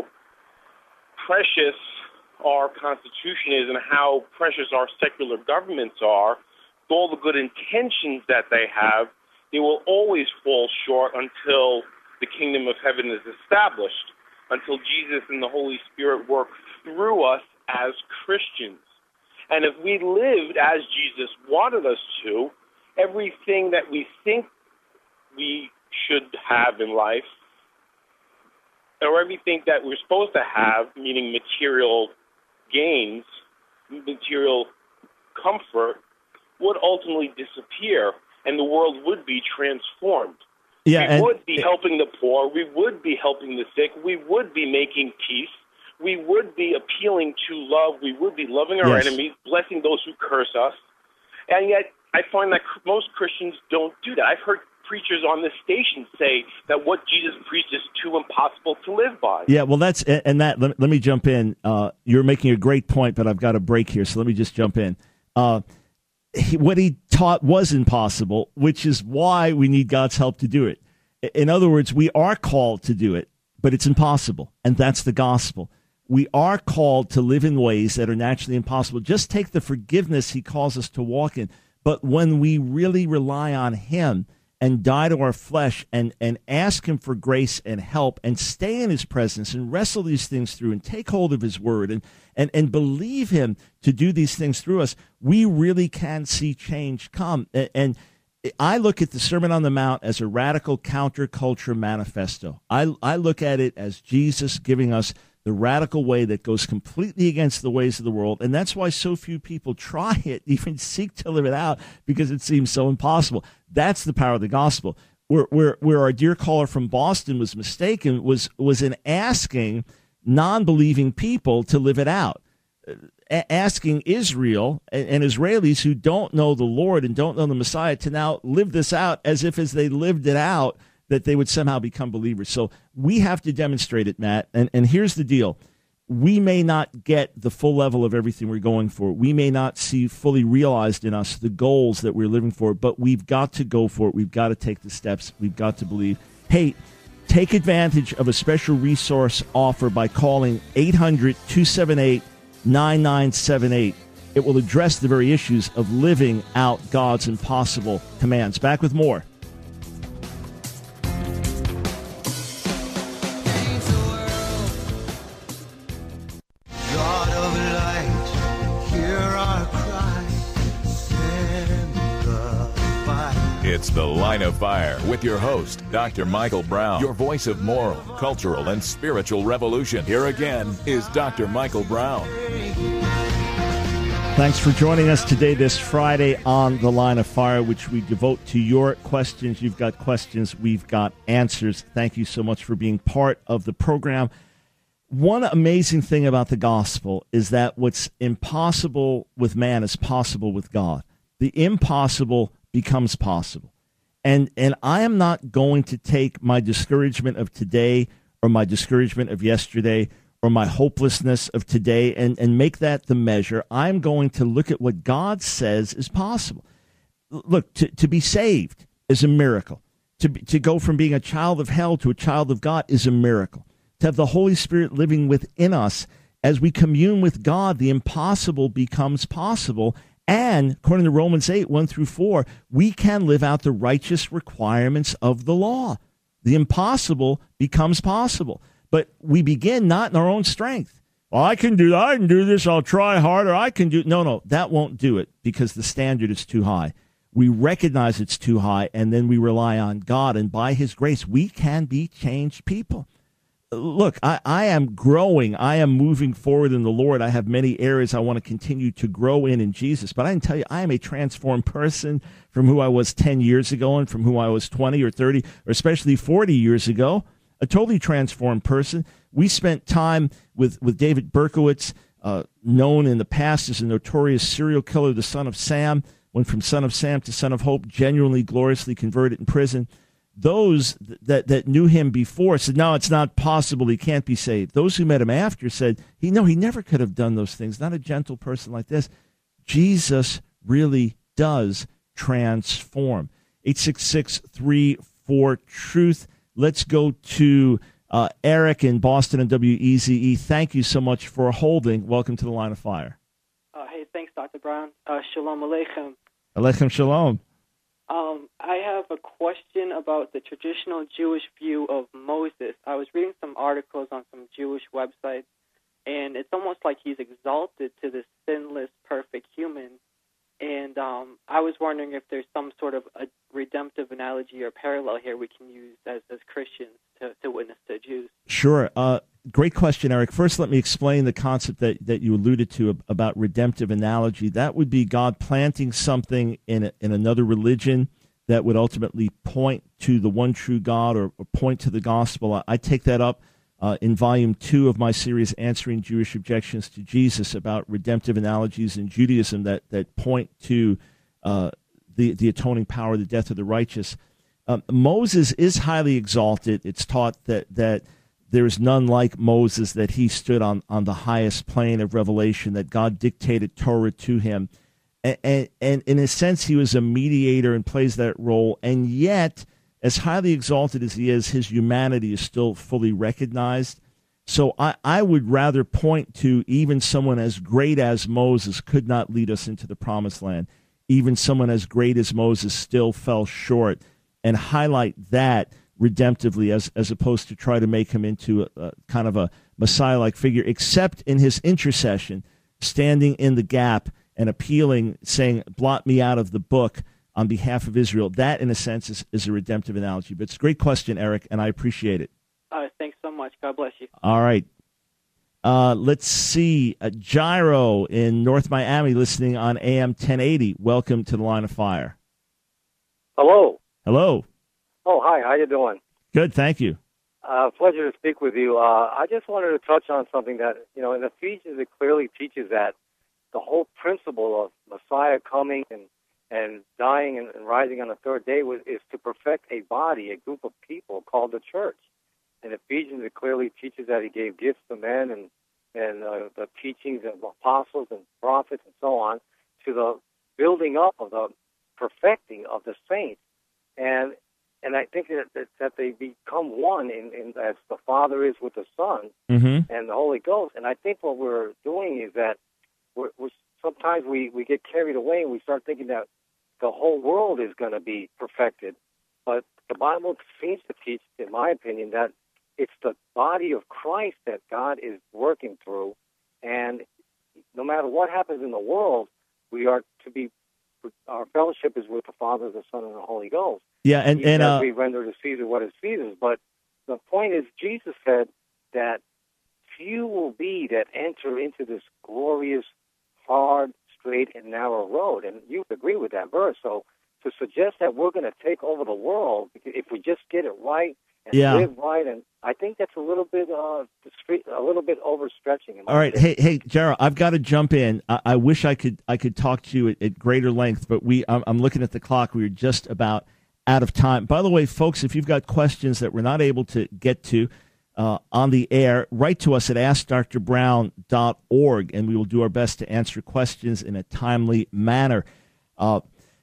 precious our Constitution is and how precious our secular governments are, with all the good intentions that they have, they will always fall short until the kingdom of heaven is established, until Jesus and the Holy Spirit work through us as Christians. And if we lived as Jesus wanted us to, everything that we think we should have in life, or everything that we're supposed to have, meaning material gains, material comfort, would ultimately disappear, and the world would be transformed. Yeah, we and would be helping the poor. We would be helping the sick. We would be making peace. We would be appealing to love. We would be loving our yes. enemies, blessing those who curse us. And yet I find that most Christians don't do that. I've heard preachers on this station say that what Jesus preached is too impossible to live by. Yeah, well, that's, and that, let, let me jump in. Uh, you're making a great point, but I've got a break here, so let me just jump in. Uh, he, what he taught was impossible, which is why we need God's help to do it. In other words, we are called to do it, but it's impossible, and that's the gospel. We are called to live in ways that are naturally impossible. Just take the forgiveness he calls us to walk in. But when we really rely on him and die to our flesh and, and ask him for grace and help and stay in his presence and wrestle these things through and take hold of his word and, and, and believe him to do these things through us, we really can see change come. And, and I look at the Sermon on the Mount as a radical counterculture manifesto. I, I look at it as Jesus giving us the radical way that goes completely against the ways of the world. And that's why so few people try it, even seek to live it out, because it seems so impossible. That's the power of the gospel. Where, where, where our dear caller from Boston was mistaken was, was in asking non-believing people to live it out. A- asking Israel and, and Israelis who don't know the Lord and don't know the Messiah to now live this out as if as they lived it out, that they would somehow become believers. So we have to demonstrate it, Matt. And, and here's the deal. We may not get the full level of everything we're going for. We may not see fully realized in us the goals that we're living for, but we've got to go for it. We've got to take the steps. We've got to believe. Hey, take advantage of a special resource offer by calling eight hundred, two seven eight, nine nine seven eight. It will address the very issues of living out God's impossible commands. Back with more. It's The Line of Fire with your host, Doctor Michael Brown, your voice of moral, cultural, and spiritual revolution. Here again is Doctor Michael Brown. Thanks for joining us today, this Friday on The Line of Fire, which we devote to your questions. You've got questions, we've got answers. Thank you so much for being part of the program. One amazing thing about the gospel is that what's impossible with man is possible with God. The impossible becomes possible. And and I am not going to take my discouragement of today or my discouragement of yesterday or my hopelessness of today and, and make that the measure. I'm going to look at what God says is possible. Look, to, to be saved is a miracle. To, be, to go from being a child of hell to a child of God is a miracle. To have the Holy Spirit living within us as we commune with God, the impossible becomes possible. And according to Romans eight, one through four, we can live out the righteous requirements of the law. The impossible becomes possible. But we begin not in our own strength. Well, I can do that. I can do this. I'll try harder. I can do. No, no, that won't do it because the standard is too high. We recognize it's too high, and then we rely on God. And by his grace, we can be changed people. Look, I, I am growing. I am moving forward in the Lord. I have many areas I want to continue to grow in in Jesus. But I can tell you, I am a transformed person from who I was ten years ago and from who I was twenty or thirty or especially forty years ago. A totally transformed person. We spent time with, with David Berkowitz, uh, known in the past as a notorious serial killer, the son of Sam, went from son of Sam to son of hope, genuinely, gloriously converted in prison. Those that, that knew him before said, no, it's not possible. He can't be saved. Those who met him after said, he no, he never could have done those things. Not a gentle person like this. Jesus really does transform. eight six six, three four, truth. Let's go to uh, Eric in Boston and W E Z E. Thank you so much for holding. Welcome to the Line of Fire. Uh, hey, thanks, Doctor Brown. Uh, shalom Aleichem. Aleichem shalom. Um, I have a question about the traditional Jewish view of Moses. I was reading some articles on some Jewish websites, and it's almost like he's exalted to this sinless, perfect human. And um, I was wondering if there's some sort of a redemptive analogy or parallel here we can use as, as Christians to, to witness to Jews. Sure. Uh, great question, Eric. First, let me explain the concept that, that you alluded to about redemptive analogy. That would be God planting something in a, in another religion that would ultimately point to the one true God or, or point to the gospel. I, I take that up uh, in volume two of my series, Answering Jewish Objections to Jesus, about redemptive analogies in Judaism that, that point to uh, the, the atoning power of the death of the righteous. Um, Moses is highly exalted. It's taught that that there is none like Moses, that he stood on, on the highest plane of revelation, that God dictated Torah to him. And, and, and in a sense, he was a mediator and plays that role. And yet, as highly exalted as he is, his humanity is still fully recognized. So I, I would rather point to even someone as great as Moses could not lead us into the promised land. Even someone as great as Moses still fell short, and highlight that redemptively as, as opposed to try to make him into a, a kind of a Messiah-like figure, except in his intercession, standing in the gap and appealing, saying, blot me out of the book on behalf of Israel. That, in a sense, is, is a redemptive analogy. But it's a great question, Eric, and I appreciate it. Uh, thanks so much. God bless you. All right. Uh, let's see. Uh, Gyro in North Miami listening on A M ten eighty. Welcome to the Line of Fire. Hello. Hello. Oh, hi. How you doing? Good, thank you. Uh, pleasure to speak with you. Uh, I just wanted to touch on something that, you know, in Ephesians it clearly teaches that the whole principle of Messiah coming and, and dying and, and rising on the third day was, is to perfect a body, a group of people called the church. In Ephesians it clearly teaches that he gave gifts to men and, and uh, the teachings of apostles and prophets and so on to the building up of the perfecting of the saints. And and I think that, that, that they become one in, in as the Father is with the Son mm-hmm. and the Holy Ghost. And I think what we're doing is that we're, we're sometimes we, we get carried away and we start thinking that the whole world is going to be perfected. But the Bible seems to teach, in my opinion, that it's the body of Christ that God is working through. And no matter what happens in the world, we are to be our fellowship is with the Father, the Son, and the Holy Ghost. Yeah, and, Even and as uh, we render to Caesar what is Caesar's. But the point is, Jesus said that few will be that enter into this glorious, hard, straight, and narrow road. And you agree with that verse. So to suggest that we're going to take over the world if we just get it right and yeah. live right, and I think that's a little bit, uh, a little bit overstretching. All right, hey, hey, Gerald, I've got to jump in. I, I wish I could, I could talk to you at, at greater length, but we, I'm, I'm looking at the clock. We are just about out of time. By the way, folks, if you've got questions that we're not able to get to uh, on the air, write to us at ask dr brown dot org, and we will do our best to answer questions in a timely manner. Uh,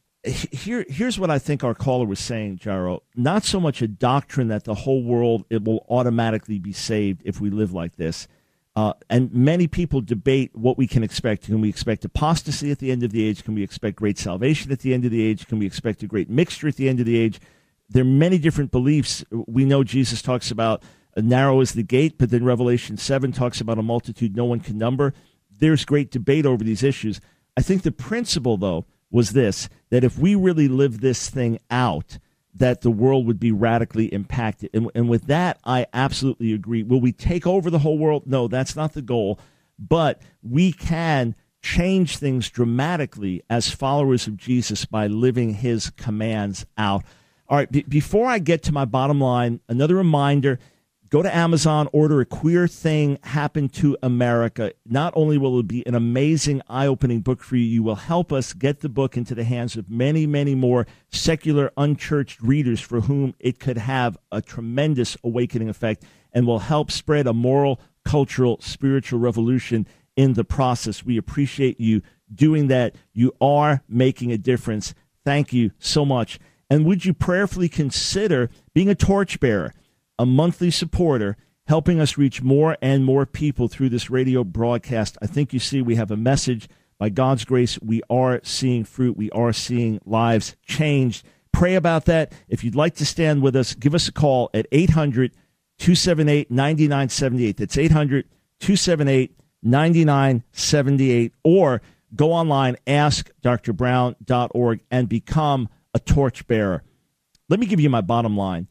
Here, here's what I think our caller was saying, Jaro. Not so much a doctrine that the whole world, it will automatically be saved if we live like this. Uh, and many people debate what we can expect. Can we expect apostasy at the end of the age? Can we expect great salvation at the end of the age? Can we expect a great mixture at the end of the age? There are many different beliefs. We know Jesus talks about uh, narrow is the gate, but then Revelation seven talks about a multitude no one can number. There's great debate over these issues. I think the principle, though, was this, that if we really live this thing out, that the world would be radically impacted. And, and with that, I absolutely agree. Will we take over the whole world? No, that's not the goal. But we can change things dramatically as followers of Jesus by living his commands out. All right, b- before I get to my bottom line, another reminder, go to Amazon, order A Queer Thing Happened to America. Not only will it be an amazing, eye-opening book for you, you will help us get the book into the hands of many, many more secular, unchurched readers for whom it could have a tremendous awakening effect and will help spread a moral, cultural, spiritual revolution in the process. We appreciate you doing that. You are making a difference. Thank you so much. And would you prayerfully consider being a torchbearer, a monthly supporter, helping us reach more and more people through this radio broadcast? I think you see we have a message. By God's grace, we are seeing fruit. We are seeing lives changed. Pray about that. If you'd like to stand with us, give us a call at eight hundred, two seven eight, nine nine seven eight. That's eight hundred, two seven eight, nine nine seven eight. Or go online, ask dr brown dot org, and become a torchbearer. Let me give you my bottom line.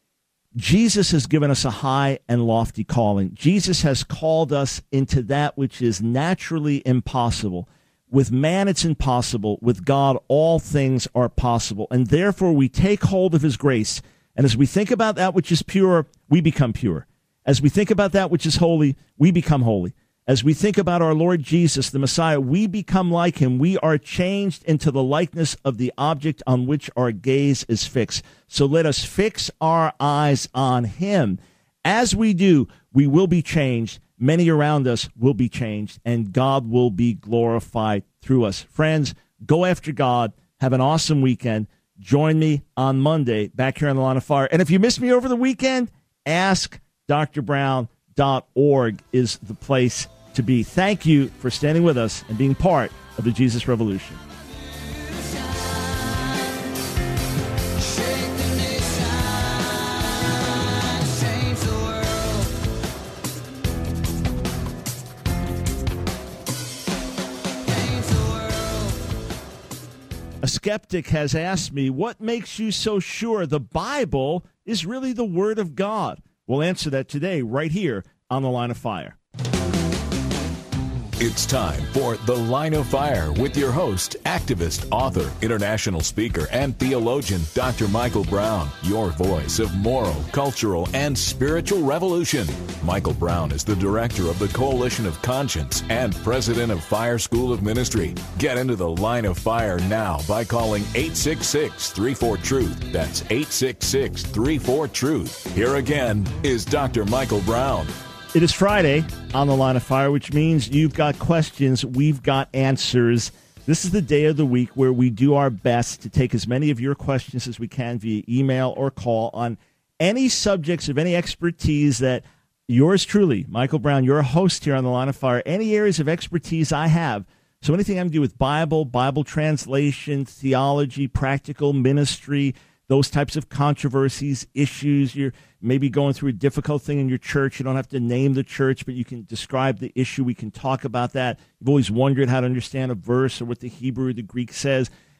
Jesus has given us a high and lofty calling. Jesus has called us into that which is naturally impossible. With man, it's impossible. With God, all things are possible. And therefore, we take hold of his grace. And as we think about that which is pure, we become pure. As we think about that which is holy, we become holy. As we think about our Lord Jesus, the Messiah, we become like him. We are changed into the likeness of the object on which our gaze is fixed. So let us fix our eyes on him. As we do, we will be changed. Many around us will be changed, and God will be glorified through us. Friends, go after God. Have an awesome weekend. Join me on Monday back here on the Line of Fire. And if you missed me over the weekend, ask dr brown dot org is the place to be. Thank you for standing with us and being part of the Jesus Revolution. A skeptic has asked me, what makes you so sure the Bible is really the Word of God? We'll answer that today right here on The Line of Fire. It's time for The Line of Fire with your host, activist, author, international speaker, and theologian, Doctor Michael Brown, your voice of moral, cultural, and spiritual revolution. Michael Brown is the director of the Coalition of Conscience and president of Fire School of Ministry. Get into The Line of Fire now by calling eight six six, three four, truth. That's eight six six, three four, truth. Here again is Doctor Michael Brown. It is Friday on The Line of Fire, which means you've got questions, we've got answers. This is the day of the week where we do our best to take as many of your questions as we can via email or call on any subjects of any expertise that yours truly, Michael Brown, your host here on The Line of Fire, any areas of expertise I have. So anything I can do with Bible, Bible translation, theology, practical ministry, those types of controversies, issues. You're maybe going through a difficult thing in your church. You don't have to name the church, but you can describe the issue. We can talk about that. You've always wondered how to understand a verse or what the Hebrew or the Greek says.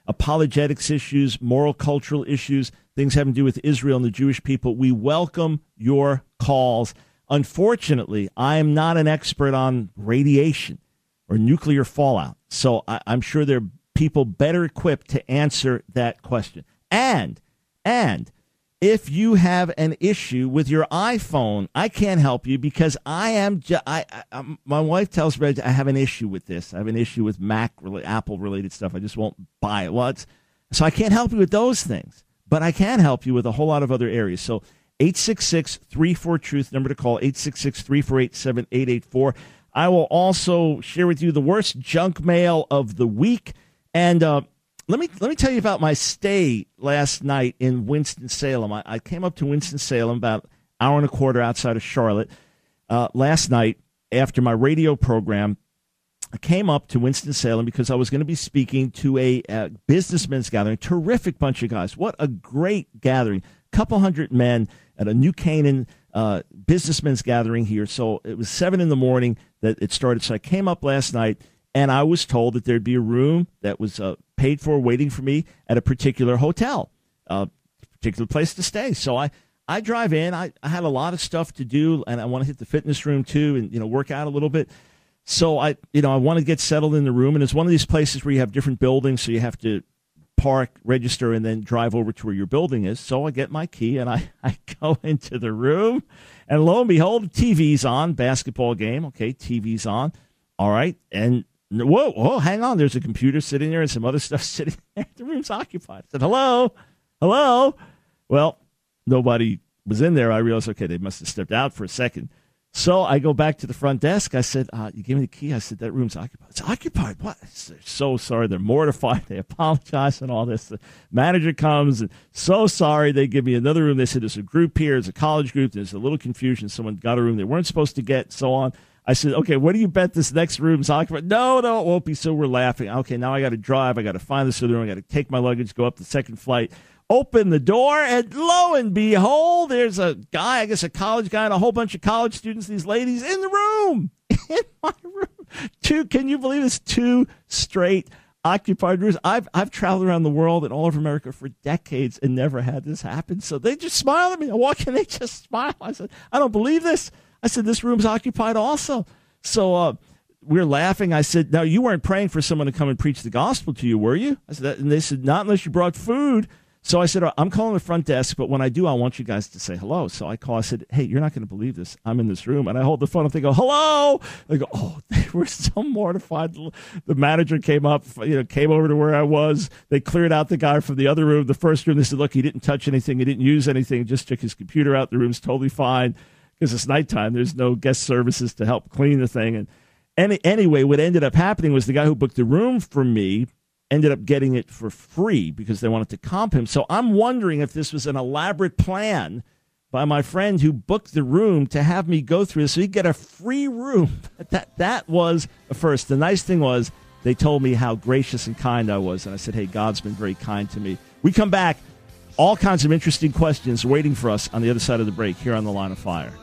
apologetics issues, moral, cultural issues, things having to do with Israel and the Jewish people. We welcome your calls. Unfortunately, I am not an expert on radiation or nuclear fallout, so I, I'm sure there are people better equipped to answer that question. And, and if you have an issue with your iPhone, I can't help you because I am. Ju- I, I my wife tells me I have an issue with this. I have an issue with Mac, Apple related stuff. I just won't buy it. Well, it's, so I can't help you with those things, but I can help you with a whole lot of other areas. So eight six six, three four, truth, number to call, eight six six, three four eight, seven eight eight four. I will also share with you the worst junk mail of the week. And uh, let me let me tell you about my stay last night in Winston-Salem. I, I came up to Winston-Salem about an hour and a quarter outside of Charlotte uh, last night after my radio program. I came up to Winston-Salem because I was going to be speaking to a, a businessmen's gathering. Terrific bunch of guys. What a great gathering. Couple hundred men at a New Canaan uh, businessmen's gathering here. So it was seven in the morning that it started. So I came up last night, and I was told that there'd be a room that was uh, paid for waiting for me at a particular hotel, a uh, particular place to stay. So I, I drive in. I, I had a lot of stuff to do, and I want to hit the fitness room too and, you know, work out a little bit. So I, you know, I want to get settled in the room. And it's one of these places where you have different buildings, so you have to park, register, and then drive over to where your building is. So I get my key, and I, I go into the room, and lo and behold, the T V's on, basketball game. Okay, T V's on. All right, and whoa, whoa, hang on. There's a computer sitting there and some other stuff sitting there. The room's occupied. I said, hello, hello. Well, nobody was in there. I realized, okay, they must have stepped out for a second. So I go back to the front desk. I said, uh, you gave me the key. I said, that room's occupied. It's occupied. What? They're so sorry. They're mortified. They apologize and all this. The manager comes and so sorry. They give me another room. They said, there's a group here. It's a college group. There's a little confusion. Someone got a room they weren't supposed to get, so on. I said, okay, what do you bet this next room's occupied? No, no, it won't be. So we're laughing. Okay, now I got to drive. I got to find this other room. I got to take my luggage, go up the second flight, open the door, and lo and behold, there's a guy, I guess a college guy, and a whole bunch of college students, these ladies, in the room, in my room. Two, can you believe this? Two straight occupied rooms. I've I've traveled around the world and all over America for decades and never had this happen. So they just smile at me. I walk in, they just smile. I said, I don't believe this. I said, this room's occupied also. So uh, we're laughing. I said, now, you weren't praying for someone to come and preach the gospel to you, were you? I said, and they said, not unless you brought food. So I said, I'm calling the front desk, but when I do, I want you guys to say hello. So I call. I said, hey, you're not going to believe this. I'm in this room. And I hold the phone up. They go, hello. They go, oh, they were so mortified. The manager came up, you know, came over to where I was. They cleared out the guy from the other room, the first room. They said, look, he didn't touch anything. He didn't use anything. Just took his computer out. The room's totally fine because it's nighttime. There's no guest services to help clean the thing. And any, anyway, what ended up happening was the guy who booked the room for me ended up getting it for free because they wanted to comp him. So I'm wondering if this was an elaborate plan by my friend who booked the room to have me go through this so he'd get a free room. That that was a first. The nice thing was they told me how gracious and kind I was, and I said, hey, God's been very kind to me. We come back, all kinds of interesting questions waiting for us on the other side of the break here on The Line of Fire.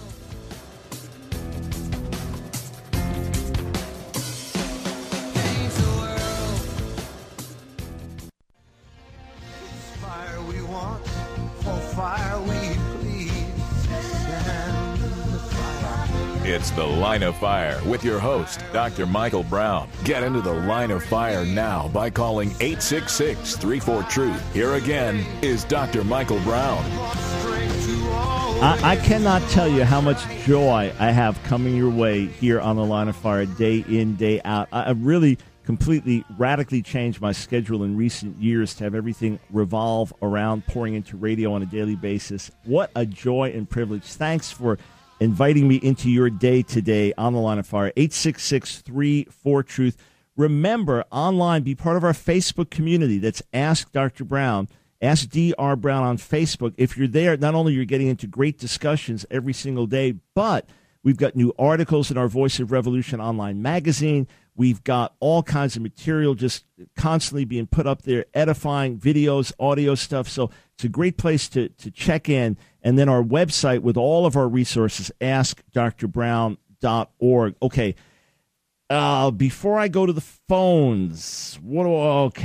It's The Line of Fire with your host, Doctor Michael Brown. Get into The Line of Fire now by calling eight six six, three four, truth. Here again is Doctor Michael Brown. I, I cannot tell you how much joy I have coming your way here on The Line of Fire day in, day out. I, I really completely, radically changed my schedule in recent years to have everything revolve around pouring into radio on a daily basis. What a joy and privilege. Thanks for inviting me into your day today on The Line of Fire. eight six six, three four, truth. Remember, online, be part of our Facebook community. That's Ask Doctor Brown, Ask D R Brown on Facebook. If you're there, not only you're getting into great discussions every single day, but we've got new articles in our Voice of Revolution online magazine. We've got all kinds of material just constantly being put up there, edifying videos, audio stuff. So it's a great place to, to check in. And then our website with all of our resources, ask dr brown dot org. Okay, uh, before I go to the phones, what do, okay,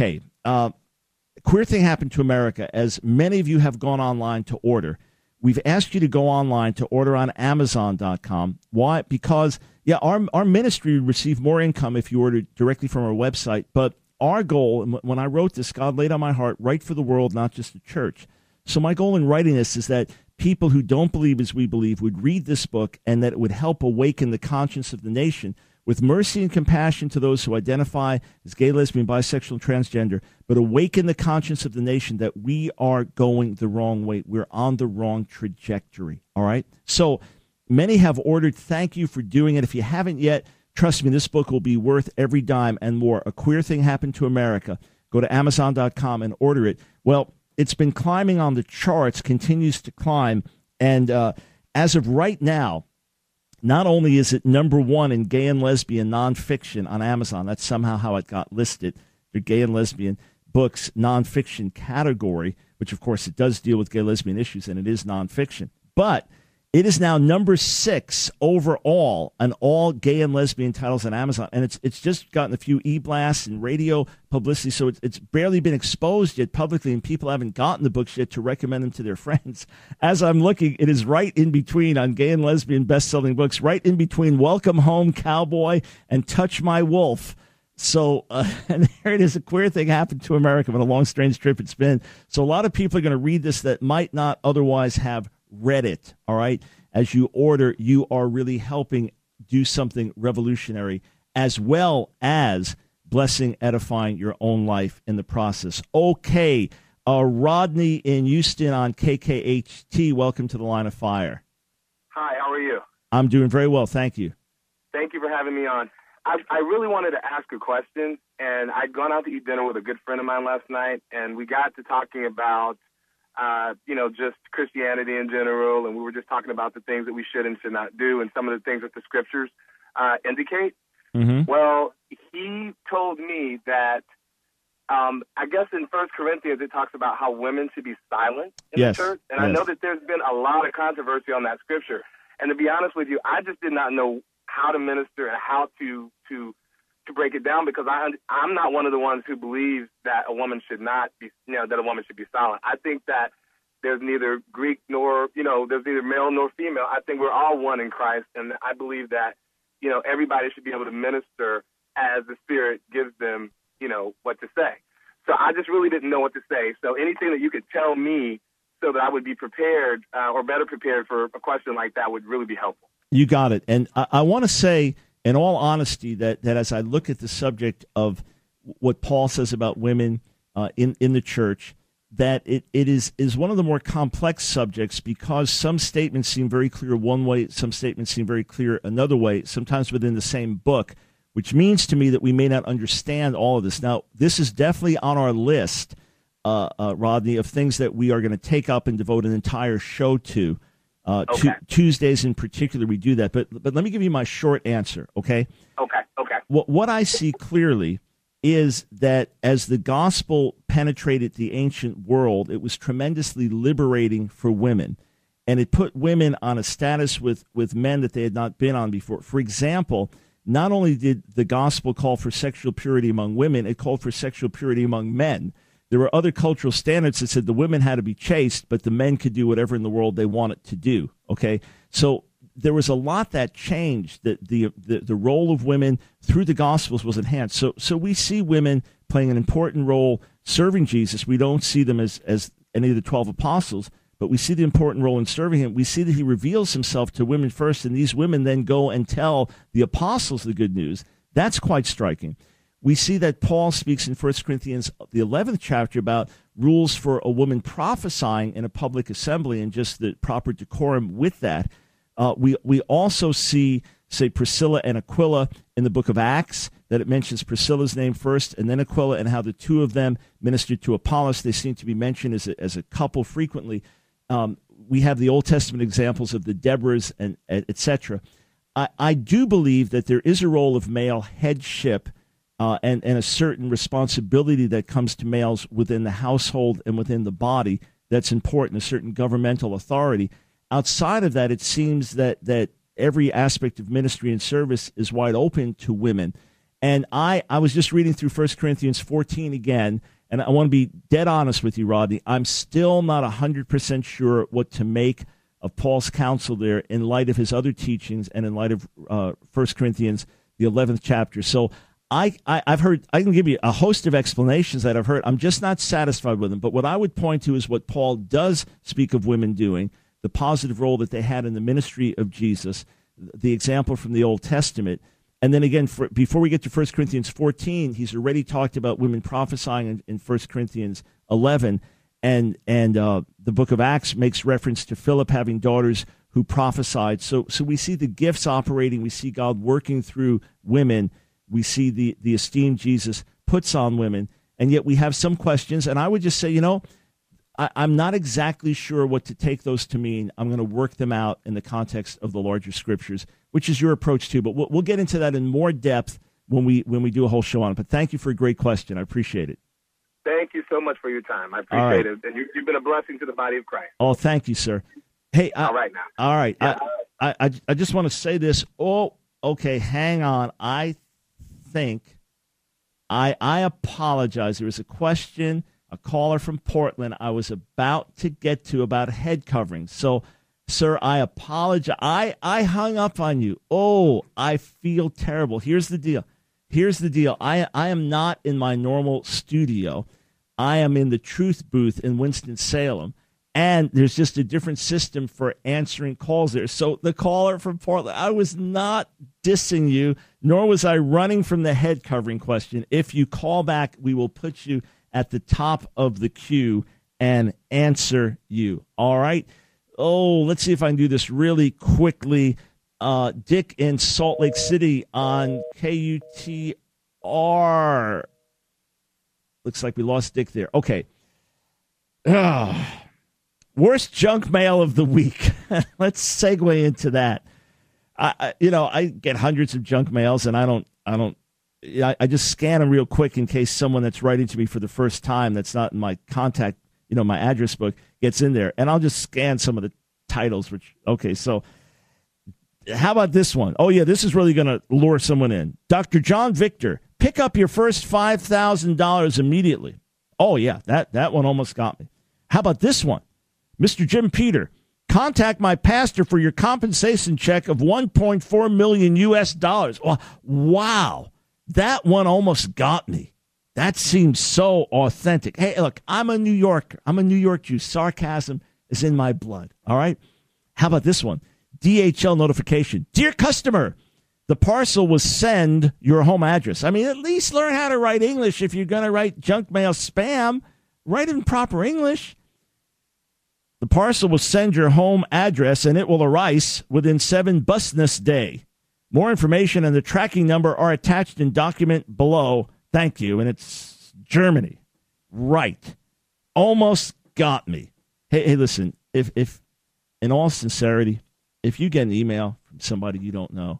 uh, Queer Thing Happened to America, as many of you have gone online to order. We've asked you to go online to order on Amazon dot com. Why? Because, yeah, our, our ministry would receive more income if you ordered directly from our website. But our goal, and when I wrote this, God laid on my heart, write for the world, not just the church. So my goal in writing this is that people who don't believe as we believe would read this book, and that it would help awaken the conscience of the nation with mercy and compassion to those who identify as gay, lesbian, bisexual, and transgender, but awaken the conscience of the nation that we are going the wrong way. We're on the wrong trajectory, all right? So many have ordered. Thank you for doing it. If you haven't yet, trust me, this book will be worth every dime and more. A Queer Thing Happened to America. Go to Amazon dot com and order it. Well, it's been climbing on the charts, continues to climb, and uh, as of right now, not only is it number one in gay and lesbian nonfiction on Amazon, that's somehow how it got listed, the gay and lesbian books nonfiction category, which of course it does deal with gay lesbian issues, and it is nonfiction. But it is now number six overall on all gay and lesbian titles on Amazon, and it's it's just gotten a few e-blasts and radio publicity, so it's, it's barely been exposed yet publicly, and people haven't gotten the books yet to recommend them to their friends. As I'm looking, it is right in between on gay and lesbian best-selling books, right in between Welcome Home, Cowboy, and Touch My Wolf. So uh, and there it is, A Queer Thing Happened to America. What a long, strange trip it's been. So a lot of people are going to read this that might not otherwise have read it, all right? As you order, you are really helping do something revolutionary, as well as blessing, edifying your own life in the process. Okay, uh, Rodney in Houston on K K H T, welcome to the Line of Fire. Hi, how are you? I'm doing very well, thank you. Thank you for having me on. I, I really wanted to ask a question, and I'd gone out to eat dinner with a good friend of mine last night, and we got to talking about Uh, you know, just Christianity in general, and we were just talking about the things that we should and should not do and some of the things that the scriptures uh, indicate. Mm-hmm. Well, he told me that, um, I guess in First Corinthians it talks about how women should be silent in yes. the church, and yes. I know that there's been a lot of controversy on that scripture. And to be honest with you, I just did not know how to minister and how to to to break it down, because I, I'm not one of the ones who believes that a woman should not be, you know, that a woman should be silent. I think that there's neither Greek nor, you know, there's neither male nor female. I think we're all one in Christ, and I believe that, you know, everybody should be able to minister as the Spirit gives them, you know, what to say. So I just really didn't know what to say. So anything that you could tell me so that I would be prepared uh, or better prepared for a question like that would really be helpful. You got it. And I, I want to say, in all honesty, that, that as I look at the subject of what Paul says about women uh, in, in the church, that it, it is, is one of the more complex subjects, because some statements seem very clear one way, some statements seem very clear another way, sometimes within the same book, which means to me that we may not understand all of this. Now, this is definitely on our list, uh, uh, Rodney, of things that we are going to take up and devote an entire show to. Uh, okay. t- Tuesdays in particular, we do that. But but let me give you my short answer, okay? Okay, okay. What, what I see clearly is that as the gospel penetrated the ancient world, it was tremendously liberating for women. And it put women on a status with, with men that they had not been on before. For example, not only did the gospel call for sexual purity among women, it called for sexual purity among men. There were other cultural standards that said the women had to be chaste, but the men could do whatever in the world they wanted to do. Okay, so there was a lot that changed. That the, the the role of women through the Gospels was enhanced. So so we see women playing an important role serving Jesus. We don't see them as as any of the twelve apostles, but we see the important role in serving him. We see that he reveals himself to women first, and these women then go and tell the apostles the good news. That's quite striking. We see that Paul speaks in First Corinthians, the eleventh chapter, about rules for a woman prophesying in a public assembly and just the proper decorum with that. Uh, we we also see, say, Priscilla and Aquila in the book of Acts, that it mentions Priscilla's name first and then Aquila, and how the two of them ministered to Apollos. They seem to be mentioned as a, as a couple frequently. Um, we have the Old Testament examples of the Deborahs, and et cetera. I, I do believe that there is a role of male headship Uh, and, and a certain responsibility that comes to males within the household and within the body that's important, a certain governmental authority. Outside of that, it seems that, that every aspect of ministry and service is wide open to women. And I, I was just reading through First Corinthians fourteen again, And I want to be dead honest with you, Rodney. I'm still not one hundred percent sure what to make of Paul's counsel there in light of his other teachings and in light of uh, First Corinthians, the eleventh chapter. So I, I, I've heard, I can give you a host of explanations that I've heard. I'm just not satisfied with them. But what I would point to is what Paul does speak of women doing, the positive role that they had in the ministry of Jesus, the example from the Old Testament. And then again, for, before we get to First Corinthians fourteen, he's already talked about women prophesying in, in First Corinthians eleven. And and uh, the book of Acts makes reference to Philip having daughters who prophesied. So so we see the gifts operating. We see God working through women. We see the, the esteem Jesus puts on women. And yet we have some questions. And I would just say, you know, I, I'm not exactly sure what to take those to mean. I'm going to work them out in the context of the larger scriptures, which is your approach too. But we'll, we'll get into that in more depth when we when we do a whole show on it. But thank you for a great question. I appreciate it. Thank you so much for your time. I appreciate right. it. And you, you've been a blessing to the body of Christ. Oh, thank you, sir. Hey, I, all right now. All right. Yeah. I, I, I just want to say this. Oh, okay, hang on. I think I I apologize. There was a question, a caller from Portland I was about to get to about head coverings. So, sir, I apologize. I, I hung up on you. Oh, I feel terrible. Here's the deal. Here's the deal. I I am not in my normal studio. I am in the Truth booth in Winston-Salem, and there's just a different system for answering calls there. So the caller from Portland, I was not dissing you, nor was I running from the head covering question. If you call back, we will put you at the top of the queue and answer you. All right? Oh, let's see if I can do this really quickly. Uh, Dick in Salt Lake City on K U T R. Looks like we lost Dick there. Okay. Ugh. Worst junk mail of the week. Let's segue into that. I, I, you know, I get hundreds of junk mails, and I don't, I don't, I, I just scan them real quick in case someone that's writing to me for the first time that's not in my contact, you know, my address book gets in there, and I'll just scan some of the titles. Which, okay, so. How about this one? Oh, yeah, this is really going to lure someone in. Doctor John Victor, pick up your first five thousand dollars immediately. Oh, yeah, that, that one almost got me. How about this one? Mister Jim Peter, contact my pastor for your compensation check of one point four million U S dollars. Oh, wow, that one almost got me. That seems so authentic. Hey, look, I'm a New Yorker. I'm a New York Jew. Sarcasm is in my blood, all right? How about this one? D H L notification. Dear customer, the parcel will send your home address. I mean, at least learn how to write English. If you're going to write junk mail spam, write in proper English. The parcel will send your home address, and it will arrive within seven business day. More information and the tracking number are attached in document below. Thank you. And it's Germany. Right. Almost got me. Hey, hey, listen, if, if in all sincerity, if you get an email from somebody you don't know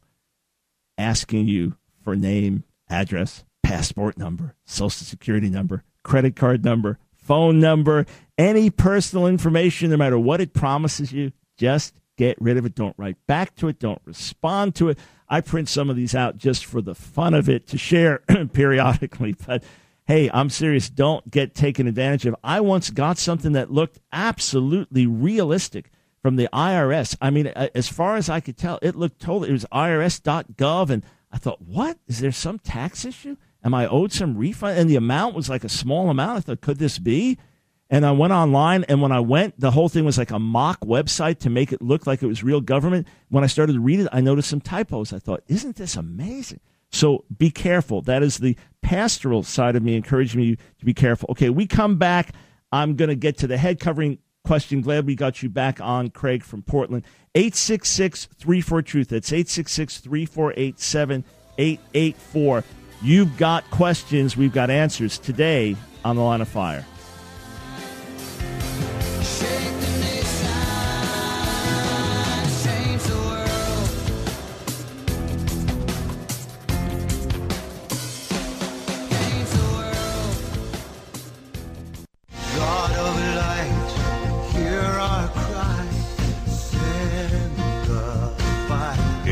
asking you for name, address, passport number, social security number, credit card number, phone number, any personal information, no matter what it promises you, just get rid of it. Don't write back to it. Don't respond to it. I print some of these out just for the fun of it to share periodically. But, hey, I'm serious. Don't get taken advantage of. I once got something that looked absolutely realistic from the I R S. I mean, as far as I could tell, it looked totally, it was I R S dot gov, and I thought, what? Is there some tax issue? Am I owed some refund? And the amount was like a small amount. I thought, could this be? And I went online, and when I went, the whole thing was like a mock website to make it look like it was real government. When I started to read it, I noticed some typos. I thought, isn't this amazing? So be careful. That is the pastoral side of me encouraging you to be careful. Okay, we come back. I'm going to get to the head covering question. Glad we got you back on, Craig from Portland. eight six six, three four, truth. That's eight six six, three four eight, seven eight eight four. You've got questions. We've got answers today on The Line of Fire.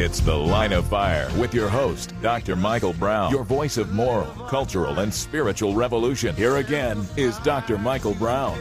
It's The Line of Fire with your host, Doctor Michael Brown, your voice of moral, cultural, and spiritual revolution. Here again is Doctor Michael Brown.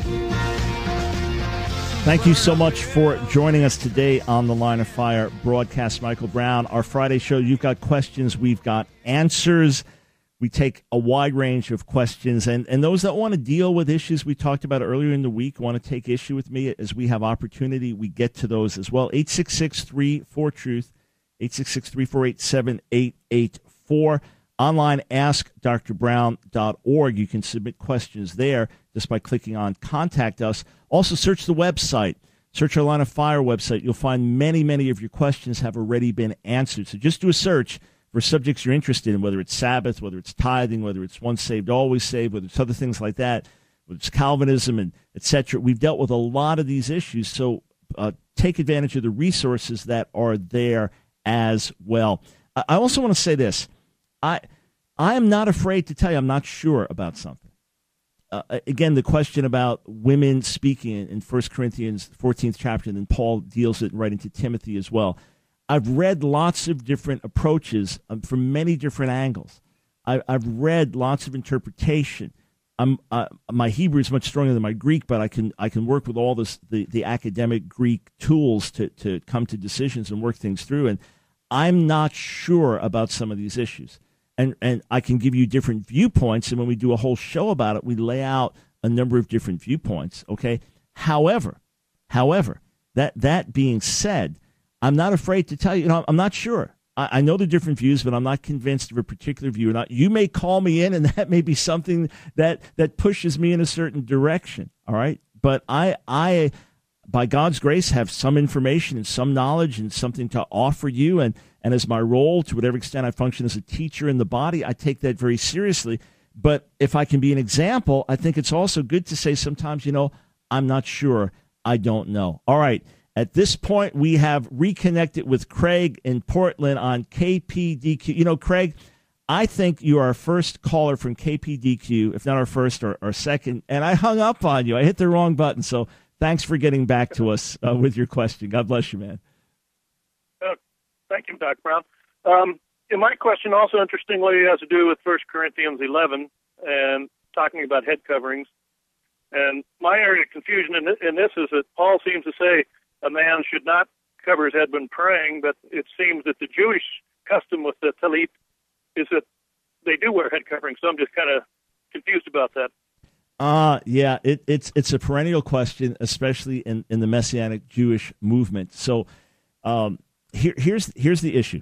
Thank you so much for joining us today on The Line of Fire broadcast. Michael Brown, our Friday show, you've got questions, we've got answers. We take a wide range of questions, and, and those that want to deal with issues we talked about earlier in the week, want to take issue with me as we have opportunity, we get to those as well. eight six six, three four, truth, eight six six, three four eight, seven eight eight four. Online, ask d r brown dot org. You can submit questions there just by clicking on Contact Us. Also, search the website. Search our Line of Fire website. You'll find many, many of your questions have already been answered. So just do a search for subjects you're interested in, whether it's Sabbath, whether it's tithing, whether it's once saved, always saved, whether it's other things like that, whether it's Calvinism, and et cetera. We've dealt with a lot of these issues, so uh, take advantage of the resources that are there as well. I also want to say this. I I am not afraid to tell you I'm not sure about something. Uh, again, the question about women speaking in First Corinthians fourteenth chapter, and then Paul deals it right into Timothy as well. I've read lots of different approaches um, from many different angles. I, I've read lots of interpretation. I'm, uh, my Hebrew is much stronger than my Greek, but I can I can work with all this, the, the academic Greek tools to, to come to decisions and work things through. And I'm not sure about some of these issues. And, and I can give you different viewpoints, and when we do a whole show about it, we lay out a number of different viewpoints, okay? However, however, that that being said, I'm not afraid to tell you, you know, I'm not sure. I, I know the different views, but I'm not convinced of a particular view or not. You may call me in, and that may be something that, that pushes me in a certain direction, all right? But I, I, by God's grace, have some information and some knowledge and something to offer you, and, and as my role, to whatever extent I function as a teacher in the body, I take that very seriously. But if I can be an example, I think it's also good to say sometimes, you know, I'm not sure, I don't know. All right. At this point, we have reconnected with Craig in Portland on K P D Q. You know, Craig, I think you are our first caller from K P D Q, if not our first or, or second, and I hung up on you. I hit the wrong button, so thanks for getting back to us uh, with your question. God bless you, man. Uh, thank you, Doctor Brown. Um, and my question also, interestingly, has to do with First Corinthians eleven and talking about head coverings. And my area of confusion in, th- in this is that Paul seems to say a man should not cover his head when praying, but it seems that the Jewish custom with the talit is that they do wear head covering, so I'm just kind of confused about that. Uh, yeah, it, it's it's a perennial question, especially in, in the Messianic Jewish movement. So um, here, here's here's the issue.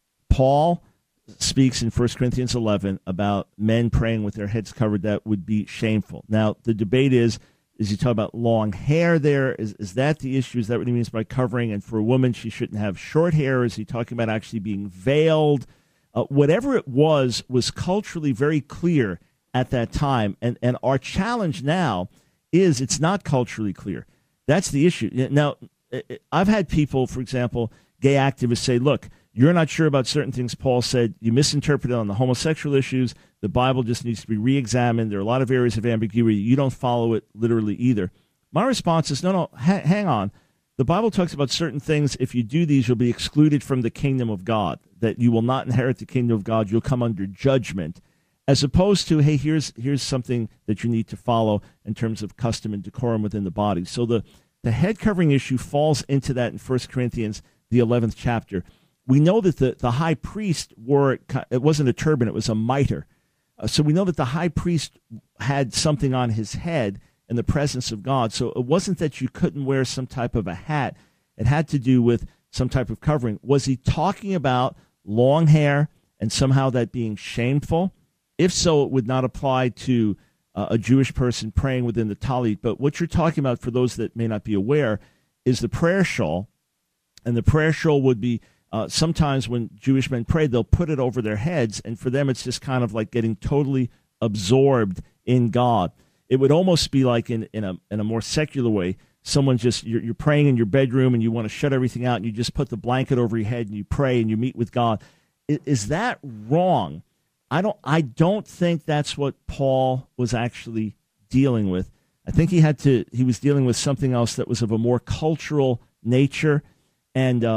Paul speaks in First Corinthians eleven about men praying with their heads covered that would be shameful. Now, the debate is, is he talking about long hair there? Is is that the issue? Is that what he means by covering? And for a woman, she shouldn't have short hair? Is he talking about actually being veiled? Uh, whatever it was, was culturally very clear at that time. And, and our challenge now is it's not culturally clear. That's the issue. Now, I've had people, for example, gay activists say, look, you're not sure about certain things Paul said. You misinterpreted on the homosexual issues. The Bible just needs to be re-examined. There are a lot of areas of ambiguity. You don't follow it literally either. My response is, no, no, ha- hang on. The Bible talks about certain things. If you do these, you'll be excluded from the kingdom of God, that you will not inherit the kingdom of God. You'll come under judgment, as opposed to, hey, here's here's something that you need to follow in terms of custom and decorum within the body. So the, the head covering issue falls into that in First Corinthians, the eleventh chapter. We know that the, the high priest wore, it wasn't a turban, it was a mitre. Uh, so we know that the high priest had something on his head in the presence of God. So it wasn't that you couldn't wear some type of a hat. It had to do with some type of covering. Was he talking about long hair and somehow that being shameful? If so, it would not apply to uh, a Jewish person praying within the talit. But what you're talking about, for those that may not be aware, is the prayer shawl. And the prayer shawl would be, Uh, sometimes when Jewish men pray, they'll put it over their heads, and for them it's just kind of like getting totally absorbed in God. It would almost be like in, in, a, in a more secular way, someone just, you're, you're praying in your bedroom and you want to shut everything out, and you just put the blanket over your head and you pray and you meet with God. Is, is that wrong? I don't, I don't think that's what Paul was actually dealing with. I think he had to, he was dealing with something else that was of a more cultural nature. And uh,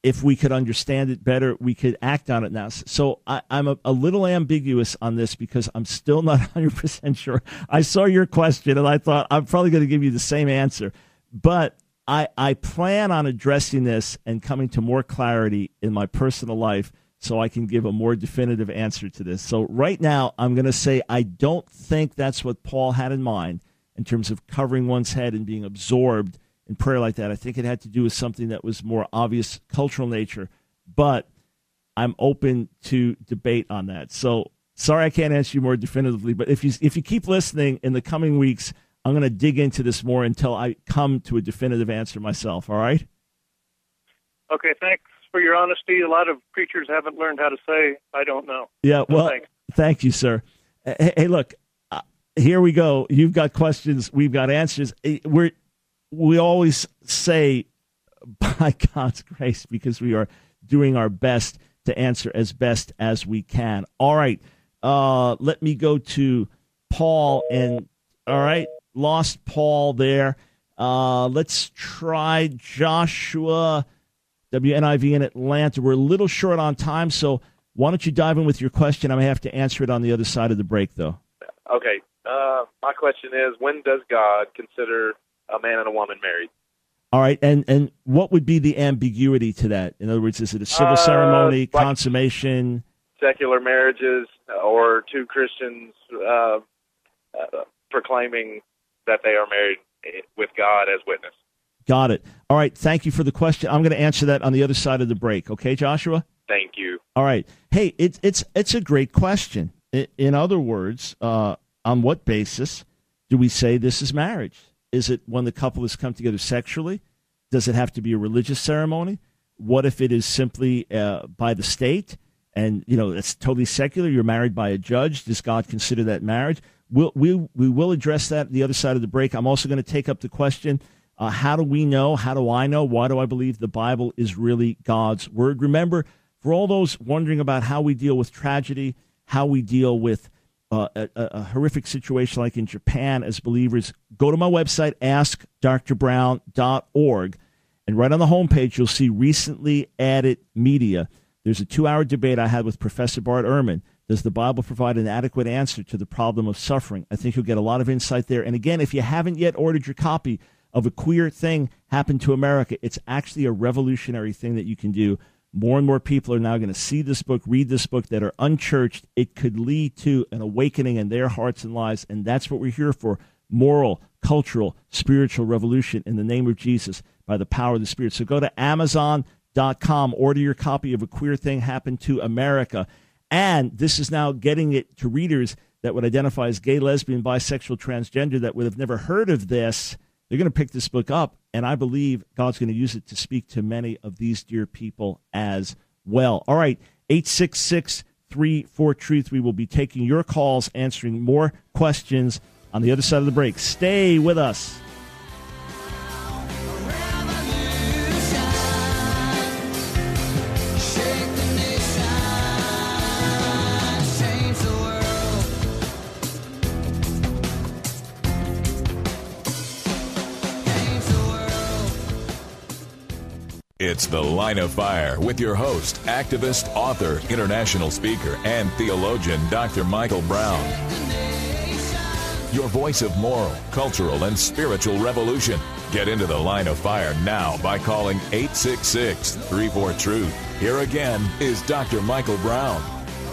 if we could understand it better, we could act on it now. So I, I'm a, a little ambiguous on this because I'm still not one hundred percent sure. I saw your question, and I thought I'm probably going to give you the same answer. But I, I plan on addressing this and coming to more clarity in my personal life so I can give a more definitive answer to this. So right now, I'm going to say I don't think that's what Paul had in mind in terms of covering one's head and being absorbed in prayer like that. I think it had to do with something that was more obvious cultural nature, but I'm open to debate on that. So sorry I can't answer you more definitively, but if you if you keep listening in the coming weeks, I'm going to dig into this more until I come to a definitive answer myself, all right? Okay, thanks for your honesty. A lot of preachers haven't learned how to say, I don't know. Yeah, well, thanks. Thank you, sir. Hey, hey look, uh, here we go. You've got questions. We've got answers. We're, we always say, by God's grace, because we are doing our best to answer as best as we can. All right, uh, let me go to Paul. And, all right, lost Paul there. Uh, let's try Joshua, W N I V in Atlanta. We're a little short on time, so why don't you dive in with your question? I may have to answer it on the other side of the break, though. Okay. Uh, my question is, when does God consider a man and a woman married? All right, and, and what would be the ambiguity to that? In other words, is it a civil uh, ceremony, like consummation? Secular marriages, or two Christians uh, uh, proclaiming that they are married with God as witness. Got it. All right, thank you for the question. I'm going to answer that on the other side of the break. Okay, Joshua? Thank you. All right. Hey, it's it's it's a great question. In other words, uh, on what basis do we say this is marriage? Is it when the couple has come together sexually? Does it have to be a religious ceremony? What if it is simply uh, by the state? And, you know, it's totally secular. You're married by a judge. Does God consider that marriage? We'll, we we will address that at the other side of the break. I'm also going to take up the question, uh, how do we know? How do I know? Why do I believe the Bible is really God's word? Remember, for all those wondering about how we deal with tragedy, how we deal with uh, a, a horrific situation like in Japan as believers, go to my website, ask dr brown dot org, and right on the homepage, you'll see recently added media. There's a two-hour debate I had with Professor Bart Ehrman. Does the Bible provide an adequate answer to the problem of suffering? I think you'll get a lot of insight there. And again, if you haven't yet ordered your copy of A Queer Thing Happened to America, it's actually a revolutionary thing that you can do. More and more people are now going to see this book, read this book, that are unchurched. It could lead to an awakening in their hearts and lives, and that's what we're here for. Moral, cultural, spiritual revolution in the name of Jesus by the power of the Spirit. So go to amazon dot com, order your copy of A Queer Thing Happened to America. And this is now getting it to readers that would identify as gay, lesbian, bisexual, transgender, that would have never heard of this. They're going to pick this book up, and I believe God's going to use it to speak to many of these dear people as well. All right, eight six six, three four, truth. We will be taking your calls, answering more questions on the other side of the break. Stay with us. It's The Line of Fire with your host, activist, author, international speaker, and theologian, Doctor Michael Brown. Your voice of moral, cultural, and spiritual revolution. Get into The Line of Fire now by calling eight six six, three four, truth. Here again is Doctor Michael Brown.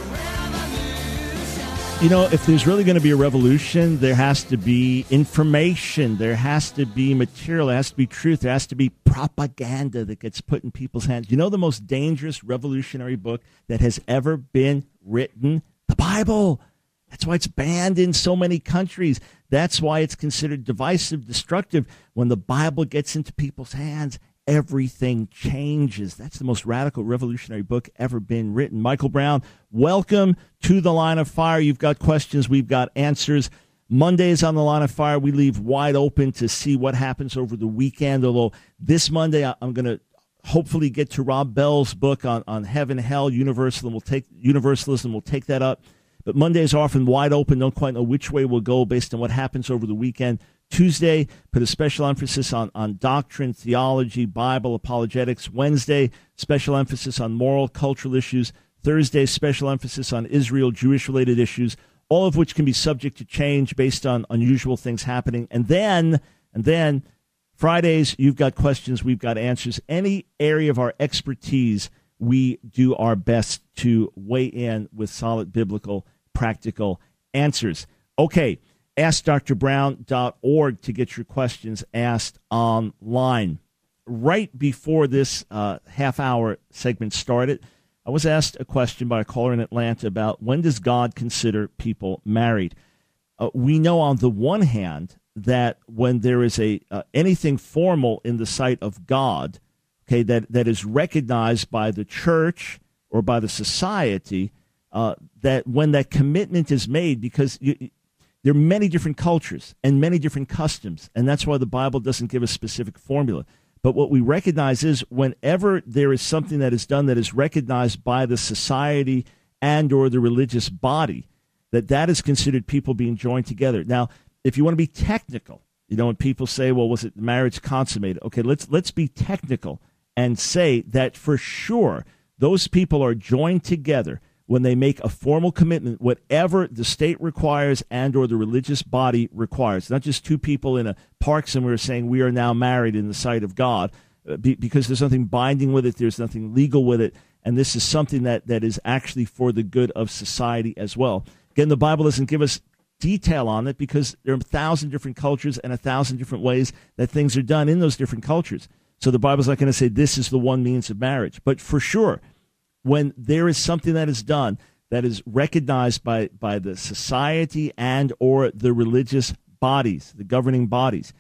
You know, if there's really going to be a revolution, there has to be information. There has to be material. There has to be truth. There has to be propaganda that gets put in people's hands. You know the most dangerous revolutionary book that has ever been written? The Bible. That's why it's banned in so many countries. That's why it's considered divisive, destructive. When the Bible gets into people's hands, everything changes. That's the most radical revolutionary book ever been written. Michael Brown, welcome to The Line of Fire. You've got questions. We've got answers. Mondays on The Line of Fire, we leave wide open to see what happens over the weekend, although this Monday I'm going to hopefully get to Rob Bell's book on, on heaven, hell, universalism. We'll take, universalism. We'll take that up. But Mondays are often wide open. Don't quite know which way we'll go based on what happens over the weekend. Tuesday, put a special emphasis on, on doctrine, theology, Bible, apologetics. Wednesday, special emphasis on moral, cultural issues. Thursday, special emphasis on Israel, Jewish-related issues, all of which can be subject to change based on unusual things happening. And then, and then Fridays, you've got questions, we've got answers. Any area of our expertise, we do our best to weigh in with solid biblical, practical answers. Okay, ask dr brown dot org to get your questions asked online. Right before this uh, half-hour segment started, I was asked a question by a caller in Atlanta about when does God consider people married? Uh, we know on the one hand that when there is a uh, anything formal in the sight of God, okay, that, that is recognized by the church or by the society, uh, that when that commitment is made, because you, there are many different cultures and many different customs, and that's why the Bible doesn't give a specific formula. But what we recognize is whenever there is something that is done that is recognized by the society and or the religious body, that that is considered people being joined together. Now, if you want to be technical, you know, when people say, well, was it marriage consummated? Okay, let's let's be technical and say that for sure those people are joined together when they make a formal commitment, whatever the state requires and or the religious body requires. Not just two people in a park somewhere saying we are now married in the sight of God, because there's nothing binding with it, there's nothing legal with it, and this is something that, that is actually for the good of society as well. Again, the Bible doesn't give us detail on it because there are a thousand different cultures and a thousand different ways that things are done in those different cultures. So the Bible's not going to say this is the one means of marriage. But for sure, when there is something that is done that is recognized by, by the society and or the religious bodies, the governing bodies,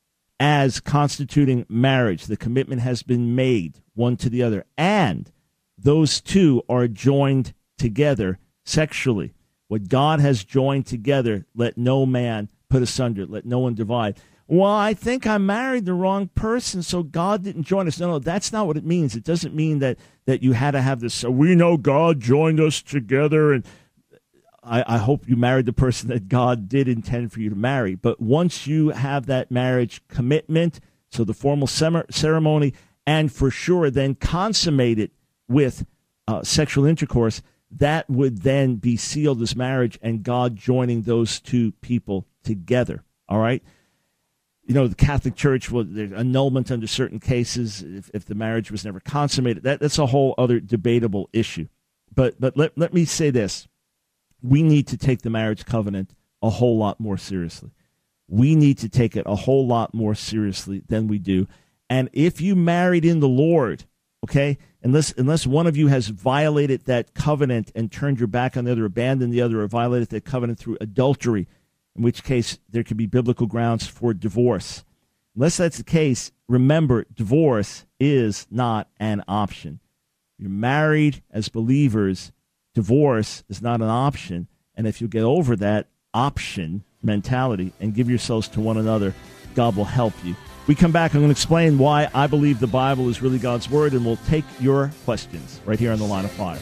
as constituting marriage, the commitment has been made one to the other, and those two are joined together sexually. What God has joined together, let no man put asunder, let no one divide. Well, I think I married the wrong person, so God didn't join us. No, no, that's not what it means. It doesn't mean that, that you had to have this, so we know God joined us together, and I, I hope you married the person that God did intend for you to marry. But once you have that marriage commitment, so the formal sem- ceremony, and for sure then consummate it with uh, sexual intercourse, that would then be sealed as marriage and God joining those two people together, all right? You know, the Catholic Church, well, there's annulment under certain cases if, if the marriage was never consummated. That, that's a whole other debatable issue. But but let, let me say this. We need to take the marriage covenant a whole lot more seriously. We need to take it a whole lot more seriously than we do. And if you married in the Lord, okay, unless unless one of you has violated that covenant and turned your back on the other, abandoned the other, or violated that covenant through adultery, in which case there could be biblical grounds for divorce. Unless that's the case, remember, divorce is not an option. You're married as believers, divorce is not an option. And if you get over that option mentality and give yourselves to one another, God will help you. We come back, I'm going to explain why I believe the Bible is really God's Word, and we'll take your questions right here on The Line of Fire.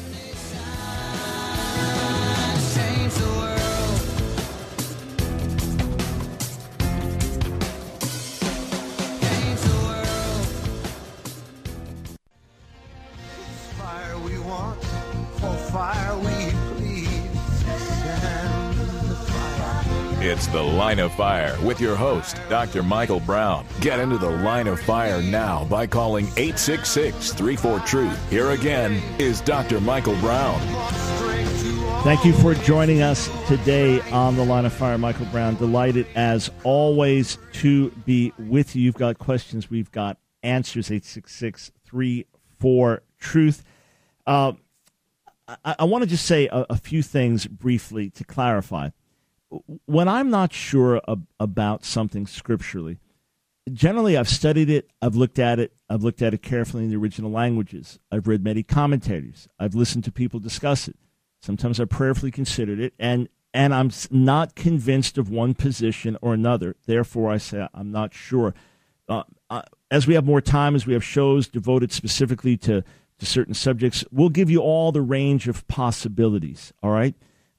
It's The Line of Fire with your host, Doctor Michael Brown. Get into The Line of Fire now by calling eight six six, three four, truth. Here again is Doctor Michael Brown. Thank you for joining us today on The Line of Fire. Michael Brown, delighted as always to be with you. You've got questions, we've got answers, eight six six, three four, truth. Uh, I, I want to just say a, a few things briefly to clarify. When I'm not sure ab- about something scripturally, generally I've studied it, I've looked at it, I've looked at it carefully in the original languages. I've read many commentators. I've listened to people discuss it. Sometimes I've prayerfully considered it, and, and I'm not convinced of one position or another. Therefore, I say I'm not sure. Uh, uh, as we have more time, as we have shows devoted specifically to, to certain subjects, we'll give you all the range of possibilities, all right?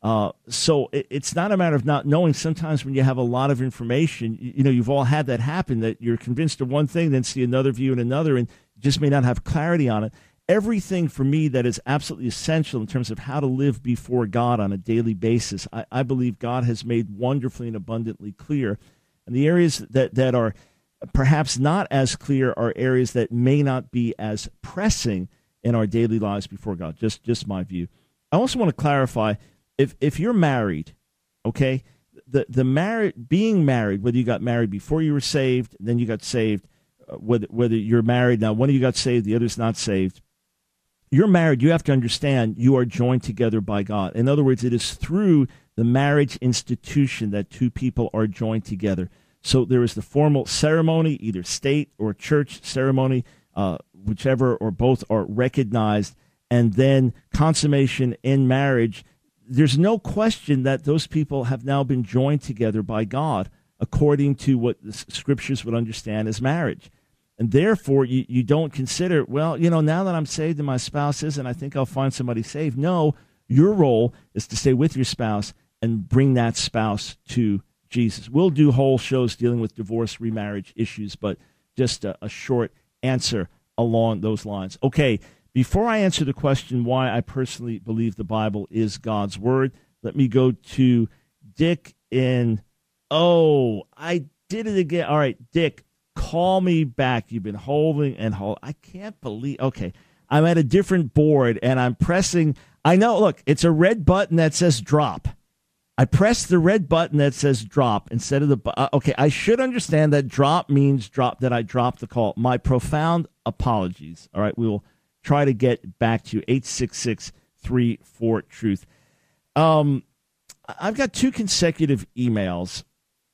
Uh, so it, it's not a matter of not knowing. Sometimes when you have a lot of information, you, you know, you've all had that happen, that you're convinced of one thing, then see another view and another, and just may not have clarity on it. Everything for me that is absolutely essential in terms of how to live before God on a daily basis, I, I believe God has made wonderfully and abundantly clear. And the areas that, that are perhaps not as clear are areas that may not be as pressing in our daily lives before God. Just just my view. I also want to clarify, if if you're married, okay, the the married being married, whether you got married before you were saved, then you got saved, uh, whether whether you're married now, one of you got saved, the other's not saved. You're married, you have to understand you are joined together by God. In other words, it is through the marriage institution that two people are joined together. So there is the formal ceremony, either state or church ceremony, uh, whichever or both are recognized, and then consummation in marriage. There's no question that those people have now been joined together by God according to what the scriptures would understand as marriage. And therefore, you, you don't consider, well, you know, now that I'm saved and my spouse isn't, I think I'll find somebody saved. No, your role is to stay with your spouse and bring that spouse to Jesus. We'll do whole shows dealing with divorce, remarriage issues, but just a, a short answer along those lines. Okay, before I answer the question why I personally believe the Bible is God's Word, let me go to Dick in, oh, I did it again. All right, Dick. Call me back. You've been holding and hold. I can't believe. Okay, I'm at a different board and I'm pressing. I know. Look, it's a red button that says drop. I pressed the red button that says drop instead of the. Uh, okay, I should understand that drop means drop. That I dropped the call. My profound apologies. All right, we will try to get back to you. eight six six, three four, truth. Um, I've got two consecutive emails.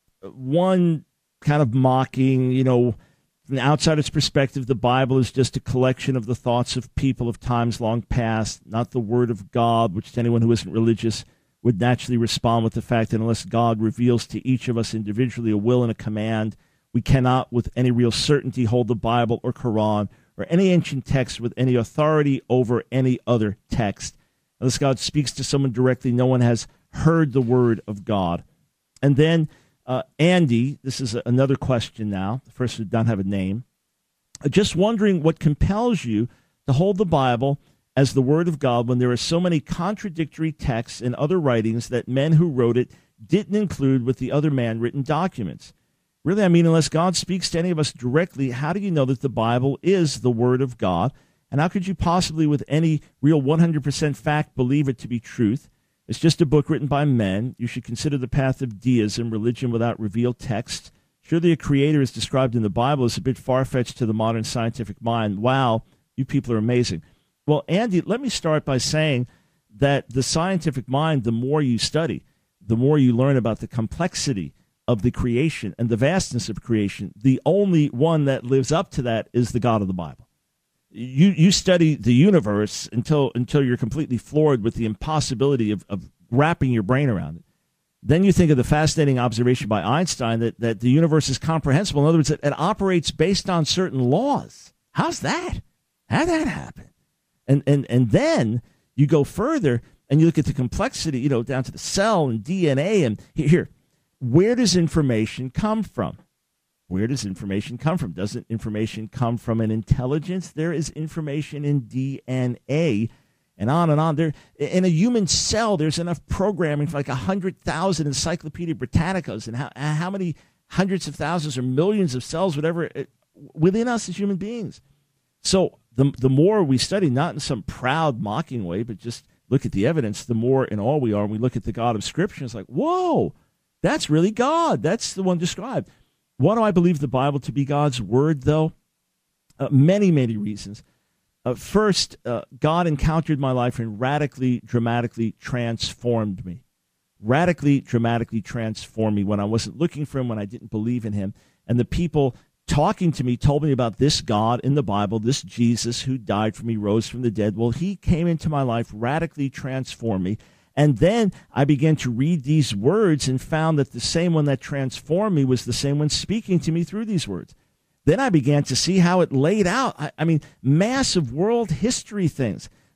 One kind of mocking, you know, from the outsider's perspective, the Bible is just a collection of the thoughts of people of times long past, not the Word of God, which to anyone who isn't religious would naturally respond with the fact that unless God reveals to each of us individually a will and a command, we cannot with any real certainty hold the Bible or Quran or any ancient text with any authority over any other text. Unless God speaks to someone directly, no one has heard the Word of God. And then Uh, Andy, this is a, another question now. The first did not have a name. Uh, just wondering what compels you to hold the Bible as the Word of God when there are so many contradictory texts and other writings that men who wrote it didn't include with the other man-written documents. Really, I mean, unless God speaks to any of us directly, how do you know that the Bible is the Word of God? And how could you possibly, with any real one hundred percent fact, believe it to be truth? It's just a book written by men. You should consider the path of deism, religion without revealed text. Surely a creator is described in the Bible is a bit far-fetched to the modern scientific mind. Wow, you people are amazing. Well, Andy, let me start by saying that the scientific mind, the more you study, the more you learn about the complexity of the creation and the vastness of creation. The only one that lives up to that is the God of the Bible. You you study the universe until until you're completely floored with the impossibility of, of wrapping your brain around it. Then you think of the fascinating observation by Einstein that, that the universe is comprehensible. In other words, it, it operates based on certain laws. How's that? How'd that happen? And, and, and then you go further and you look at the complexity, you know, down to the cell and D N A. And here, where does information come from? Where does information come from? Doesn't information come from an intelligence? There is information in D N A, and on and on. There, in a human cell, there's enough programming for like one hundred thousand Encyclopedia Britannicas, and how, how many hundreds of thousands or millions of cells, whatever, within us as human beings. So the, the more we study, not in some proud, mocking way, but just look at the evidence, the more in awe we are. And we look at the God of Scripture, it's like, whoa, that's really God. That's the one described. Why do I believe the Bible to be God's Word, though? Uh, many, many reasons. Uh, first, uh, God encountered my life and radically, dramatically transformed me. Radically, dramatically transformed me when I wasn't looking for Him, when I didn't believe in Him. And the people talking to me told me about this God in the Bible, this Jesus who died for me, rose from the dead. Well, He came into my life, radically transformed me. And then I began to read these words and found that the same one that transformed me was the same one speaking to me through these words. Then I began to see how it laid out. I, I mean, massive world history things.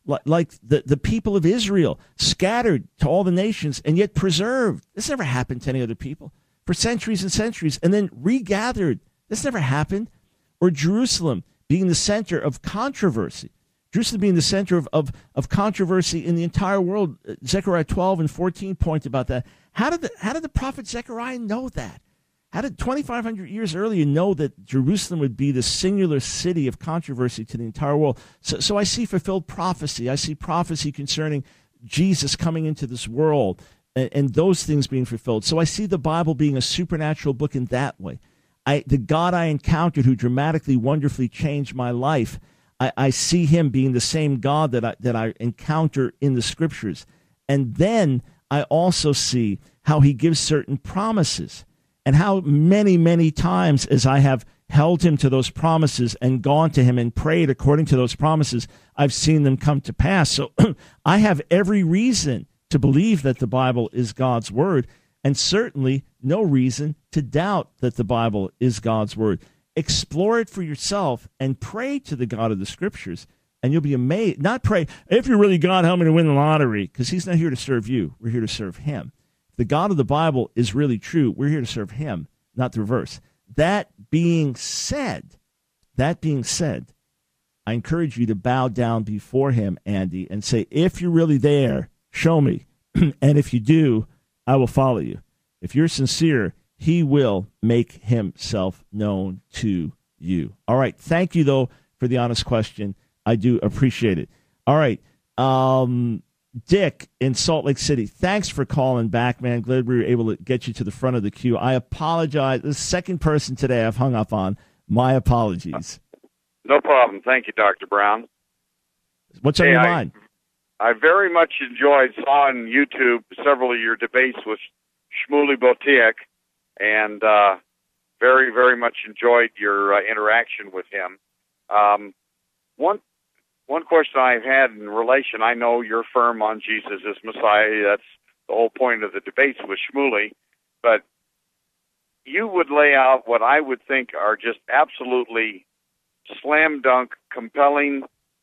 like, like the, the people of Israel, scattered to all the nations and yet preserved. This never happened to any other people for centuries and centuries, and then regathered. This never happened. Or Jerusalem being the center of controversy. Jerusalem being the center of, of, of controversy in the entire world. Zechariah twelve and fourteen point about that. How did the, how did the prophet Zechariah know that? How did twenty-five hundred years earlier know that Jerusalem would be the singular city of controversy to the entire world? So, so I see fulfilled prophecy. I see prophecy concerning Jesus coming into this world and, and those things being fulfilled. So I see the Bible being a supernatural book in that way. I, the God I encountered who dramatically, wonderfully changed my life, I, I see him being the same God that I, that I encounter in the Scriptures. And then I also see how he gives certain promises and how many, many times as I have held him to those promises and gone to him and prayed according to those promises, I've seen them come to pass. So I have every reason to believe that the Bible is God's word, and certainly no reason to doubt that the Bible is God's word. Explore it for yourself and pray to the God of the Scriptures, and you'll be amazed. Not pray, if you're really God, help me to win the lottery, because he's not here to serve you. We're here to serve him. If the God of the Bible is really true, we're here to serve him, not the reverse. That being said, that being said, I encourage you to bow down before him, Andy, and say, if you're really there, show me. And if you do, I will follow you. If you're sincere, he will make himself known to you. All right. Thank you, though, for the honest question. I do appreciate it. All right. Um, Dick in Salt Lake City, thanks for calling back, man. Glad we were able to get you to the front of the queue. I apologize. The second person today I've hung up on. My apologies. No problem. Thank you, Doctor Brown. What's on hey, your I, mind? I very much enjoyed, saw on YouTube several of your debates with Shmuley Boteach, and uh, very, very much enjoyed your uh, interaction with him. Um, one one question I've had in relation, I know you're firm on Jesus as Messiah. That's the whole point of the debates with Shmuley, but you would lay out what I would think are just absolutely slam dunk, compelling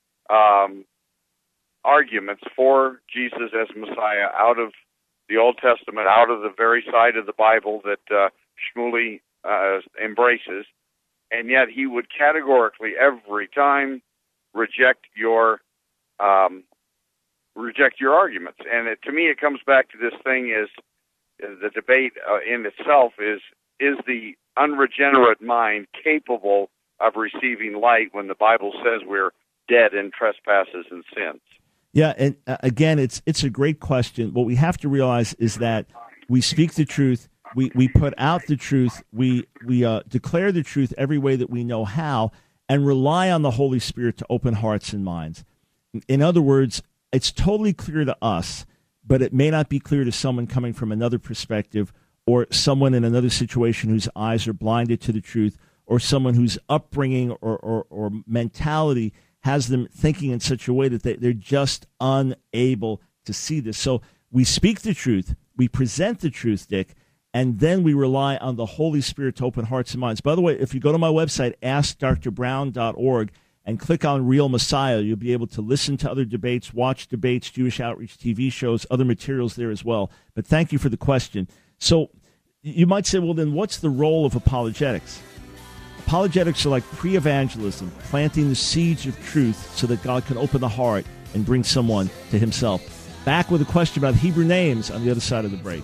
um, arguments for Jesus as Messiah out of the Old Testament, out of the very side of the Bible that uh, Shmuley uh, embraces, and yet he would categorically every time reject your um, reject your arguments. And it, to me, it comes back to this thing: is, is the debate uh, in itself is is the unregenerate mind capable of receiving light when the Bible says we're dead in trespasses and sins? Yeah, and uh, again, it's it's a great question. What we have to realize is that we speak the truth, we, we put out the truth, we we uh, declare the truth every way that we know how, and rely on the Holy Spirit to open hearts and minds. In other words, it's totally clear to us, but it may not be clear to someone coming from another perspective, or someone in another situation whose eyes are blinded to the truth, or someone whose upbringing or, or, or mentality has them thinking in such a way that they, they're just unable to see this. So we speak the truth, we present the truth, Dick, and then we rely on the Holy Spirit to open hearts and minds. By the way, if you go to my website, ask dr brown dot org, and click on Real Messiah, you'll be able to listen to other debates, watch debates, Jewish Outreach T V shows, other materials there as well. But thank you for the question. So you might say, well, then what's the role of apologetics? Apologetics are like pre-evangelism, planting the seeds of truth so that God can open the heart and bring someone to himself. Back with a question about Hebrew names on the other side of the break.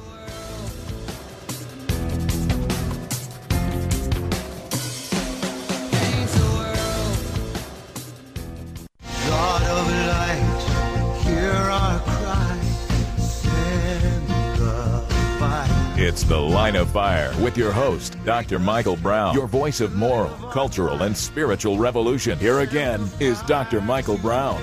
God of light, hear our cry, send the fire. It's The Line of Fire with your host, Doctor Michael Brown, your voice of moral, cultural, and spiritual revolution. Here again is Doctor Michael Brown.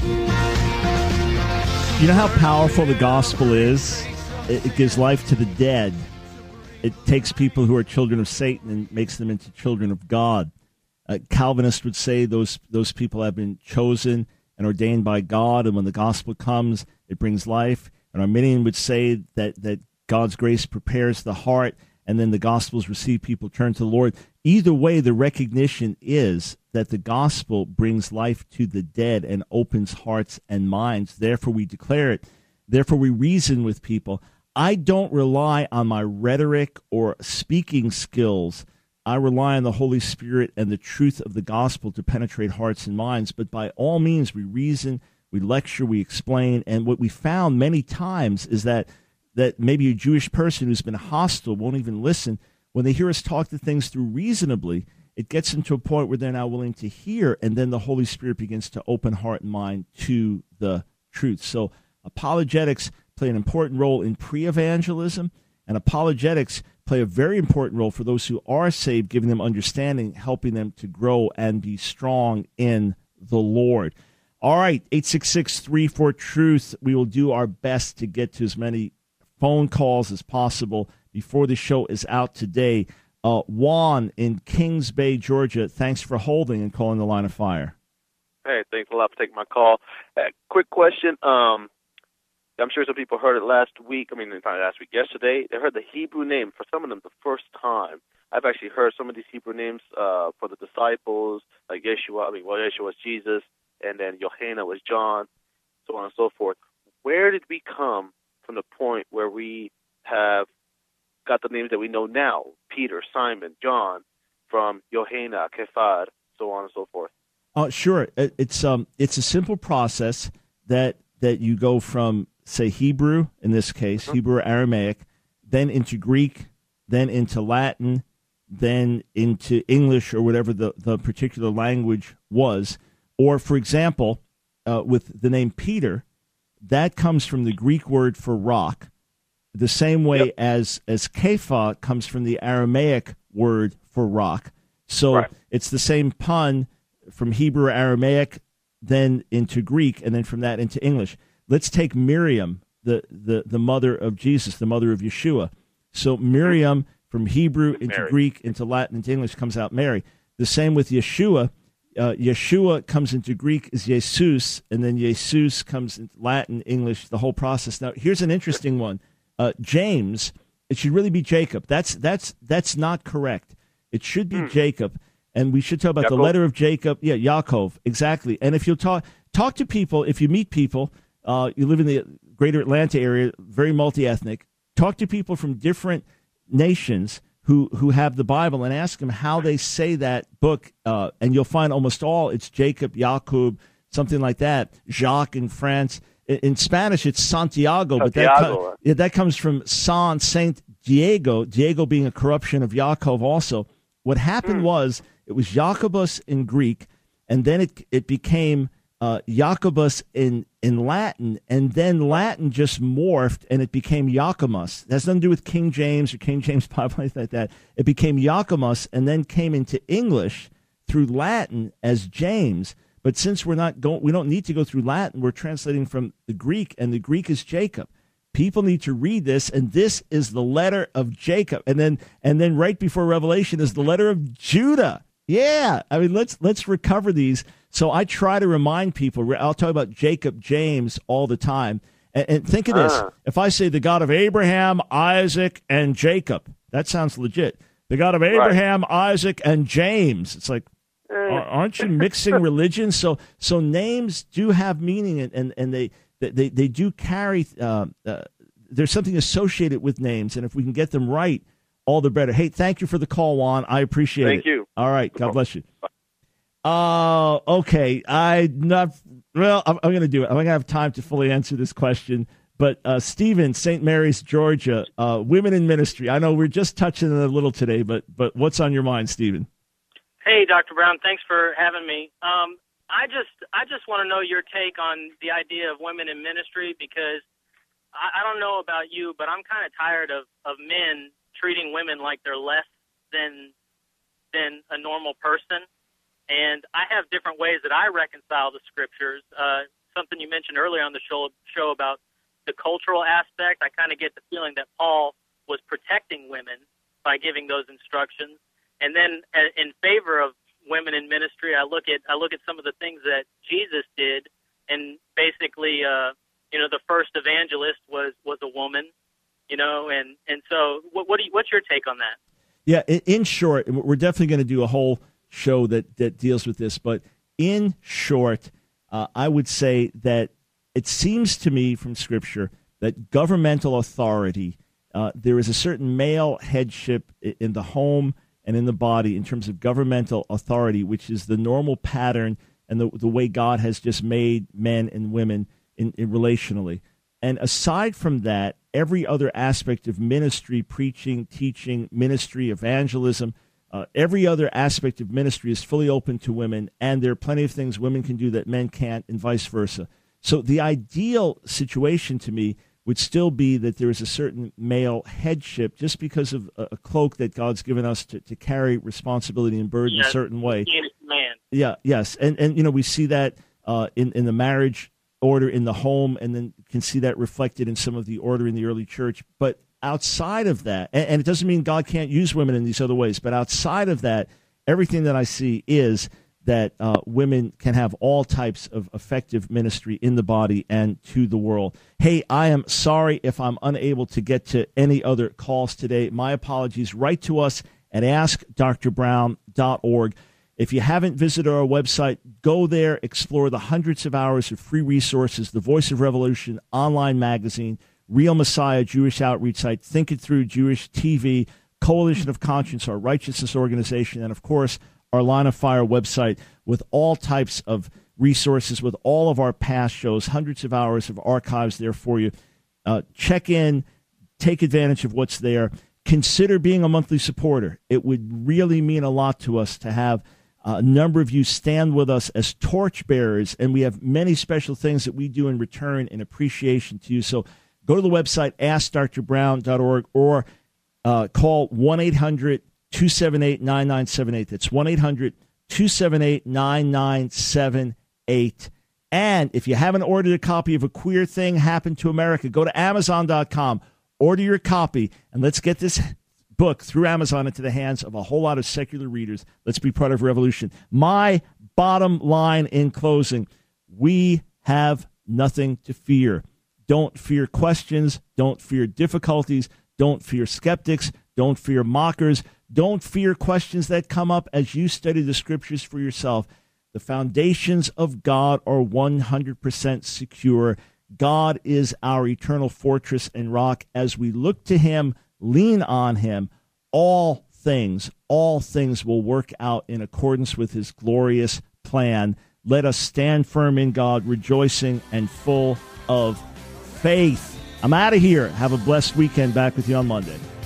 You know how powerful the gospel is? It, it gives life to the dead. It takes people who are children of Satan and makes them into children of God. Uh, Calvinists would say those those people have been chosen and ordained by God, and when the gospel comes, it brings life. And Arminian would say that, that God's grace prepares the heart, and then the gospels receive people turn to the Lord. Either way, the recognition is that the gospel brings life to the dead and opens hearts and minds. Therefore, we declare it. Therefore, we reason with people. I don't rely on my rhetoric or speaking skills. I rely on the Holy Spirit and the truth of the gospel to penetrate hearts and minds. But by all means, we reason, we lecture, we explain. And what we found many times is that that maybe a Jewish person who's been hostile won't even listen. When they hear us talk the things through reasonably, it gets them to a point where they're now willing to hear, and then the Holy Spirit begins to open heart and mind to the truth. So apologetics play an important role in pre-evangelism, and apologetics play a very important role for those who are saved, giving them understanding, helping them to grow and be strong in the Lord. All right, eight six six, three four, truth. We will do our best to get to as many phone calls as possible before the show is out today. Uh, Juan in Kings Bay, Georgia, thanks for holding and calling the Line of Fire. Hey, thanks a lot for taking my call. Uh, quick question. Um, I'm sure some people heard it last week. I mean, not last week, yesterday. They heard the Hebrew name for some of them the first time. I've actually heard some of these Hebrew names uh, for the disciples, like Yeshua. I mean, well, Yeshua was Jesus, and then Yohanan was John, so on and so forth. Where did we come from the point where we have got the names that we know now, Peter, Simon, John, from Yohanan, Kephar, so on and so forth? Uh, sure. It, it's um, it's a simple process that that you go from, say, Hebrew, in this case, mm-hmm. Hebrew or Aramaic, then into Greek, then into Latin, then into English or whatever the, the particular language was. Or, for example, uh, with the name Peter, that comes from the Greek word for rock, the same way yep. as, as Kepha comes from the Aramaic word for rock. So right. it's the same pun from Hebrew or Aramaic, then into Greek, and then from that into English. Let's take Miriam, the, the, the mother of Jesus, the mother of Yeshua. So Miriam, from Hebrew into Mary. Greek, into Latin, into English, comes out Mary. The same with Yeshua. Uh, Yeshua comes into Greek as Jesus, and then Jesus comes into Latin, English, the whole process. Now, here's an interesting one. Uh, James, it should really be Jacob. That's that's that's not correct. It should be hmm. Jacob, and we should talk about Yaakov. The letter of Jacob. Yeah, Yaakov, exactly. And if you talk talk to people, if you meet people, uh, you live in the greater Atlanta area, very multi-ethnic, talk to people from different nations who, who have the Bible and ask them how they say that book, uh, and you'll find almost all, it's Jacob, Jacob, something like that, Jacques in France. In, in Spanish, it's Santiago, Santiago. but that, co- yeah, that comes from San, Saint Diego, Diego being a corruption of Yaakov also. What happened mm. was, it was Jacobus in Greek, and then it it became uh, Jacobus in, in Latin, and then Latin just morphed, and it became Yakimus. It has nothing to do with King James or King James Bible, anything like that. It became Yakimus, and then came into English through Latin as James. But since we're not going, we don't need to go through Latin. We're translating from the Greek, and the Greek is Jacob. People need to read this, and this is the letter of Jacob, and then and then right before Revelation is the letter of Judah. Yeah, I mean, let's let's recover these. So I try to remind people. I'll talk about Jacob, James all the time. And, and think of this. Uh. If I say the God of Abraham, Isaac, and Jacob, that sounds legit. The God of Abraham, right. Isaac, and James. It's like, uh. aren't you mixing religions? So so names do have meaning, and, and, and they, they, they do carry, uh, uh, there's something associated with names. And if we can get them right, all the better. Hey, thank you for the call, Juan. I appreciate thank it. Thank you. All right. God bless you. Uh, okay. I not well. I'm, I'm going to do it. I'm going to have time to fully answer this question. But uh, Stephen, Saint Mary's, Georgia, uh, women in ministry. I know we're just touching it a little today, but but what's on your mind, Stephen? Hey, Doctor Brown. Thanks for having me. Um, I just I just want to know your take on the idea of women in ministry, because I, I don't know about you, but I'm kind of tired of of men treating women like they're less than than a normal person. And I have different ways that I reconcile the scriptures. Uh, something you mentioned earlier on the show, show about the cultural aspect. I kind of get the feeling that Paul was protecting women by giving those instructions. And then uh, in favor of women in ministry, I look at I look at some of the things that Jesus did, and basically, uh, you know, the first evangelist was, was a woman, you know, and, and so what, what do you, what's your take on that? Yeah, in short, we're definitely going to do a whole show that, that deals with this. But in short, uh, I would say that it seems to me from Scripture that governmental authority, uh, there is a certain male headship in the home and in the body in terms of governmental authority, which is the normal pattern and the, the way God has just made men and women in, in relationally. And aside from that, every other aspect of ministry, preaching, teaching, ministry, evangelism, uh, every other aspect of ministry is fully open to women, and there are plenty of things women can do that men can't, and vice versa. So the ideal situation to me would still be that there is a certain male headship just because of a, a cloak that God's given us to, to carry responsibility and burden yes, a certain way. Man. Yeah, yes. And, and you know, we see that uh, in, in the marriage order in the home, and then can see that reflected in some of the order in the early church. But outside of that, and, and it doesn't mean God can't use women in these other ways, but outside of that, everything that I see is that uh, women can have all types of effective ministry in the body and to the world. Hey, I am sorry if I'm unable to get to any other calls today. My apologies. Write to us at ask dr brown dot org. If you haven't visited our website, go there, explore the hundreds of hours of free resources, the Voice of Revolution online magazine, Real Messiah Jewish Outreach Site, Think It Through Jewish T V, Coalition of Conscience, our righteousness organization, and, of course, our Line of Fire website with all types of resources, with all of our past shows, hundreds of hours of archives there for you. Uh, check in, take advantage of what's there. Consider being a monthly supporter. It would really mean a lot to us to have a number of you stand with us as torchbearers, and we have many special things that we do in return in appreciation to you. So go to the website, ask dr brown dot org, or uh, call one eight hundred two seven eight nine nine seven eight. That's one eight hundred two seven eight nine nine seven eight. And if you haven't ordered a copy of A Queer Thing Happened to America, go to amazon dot com, order your copy, and let's get this book through Amazon into the hands of a whole lot of secular readers. Let's be part of a revolution. My bottom line in closing, we have nothing to fear. Don't fear questions. Don't fear difficulties. Don't fear skeptics. Don't fear mockers. Don't fear questions that come up as you study the Scriptures for yourself. The foundations of God are one hundred percent secure. God is our eternal fortress and rock. As we look to Him, lean on Him, all things, all things will work out in accordance with His glorious plan. Let us stand firm in God, rejoicing and full of faith. I'm out of here. Have a blessed weekend. Back with you on Monday.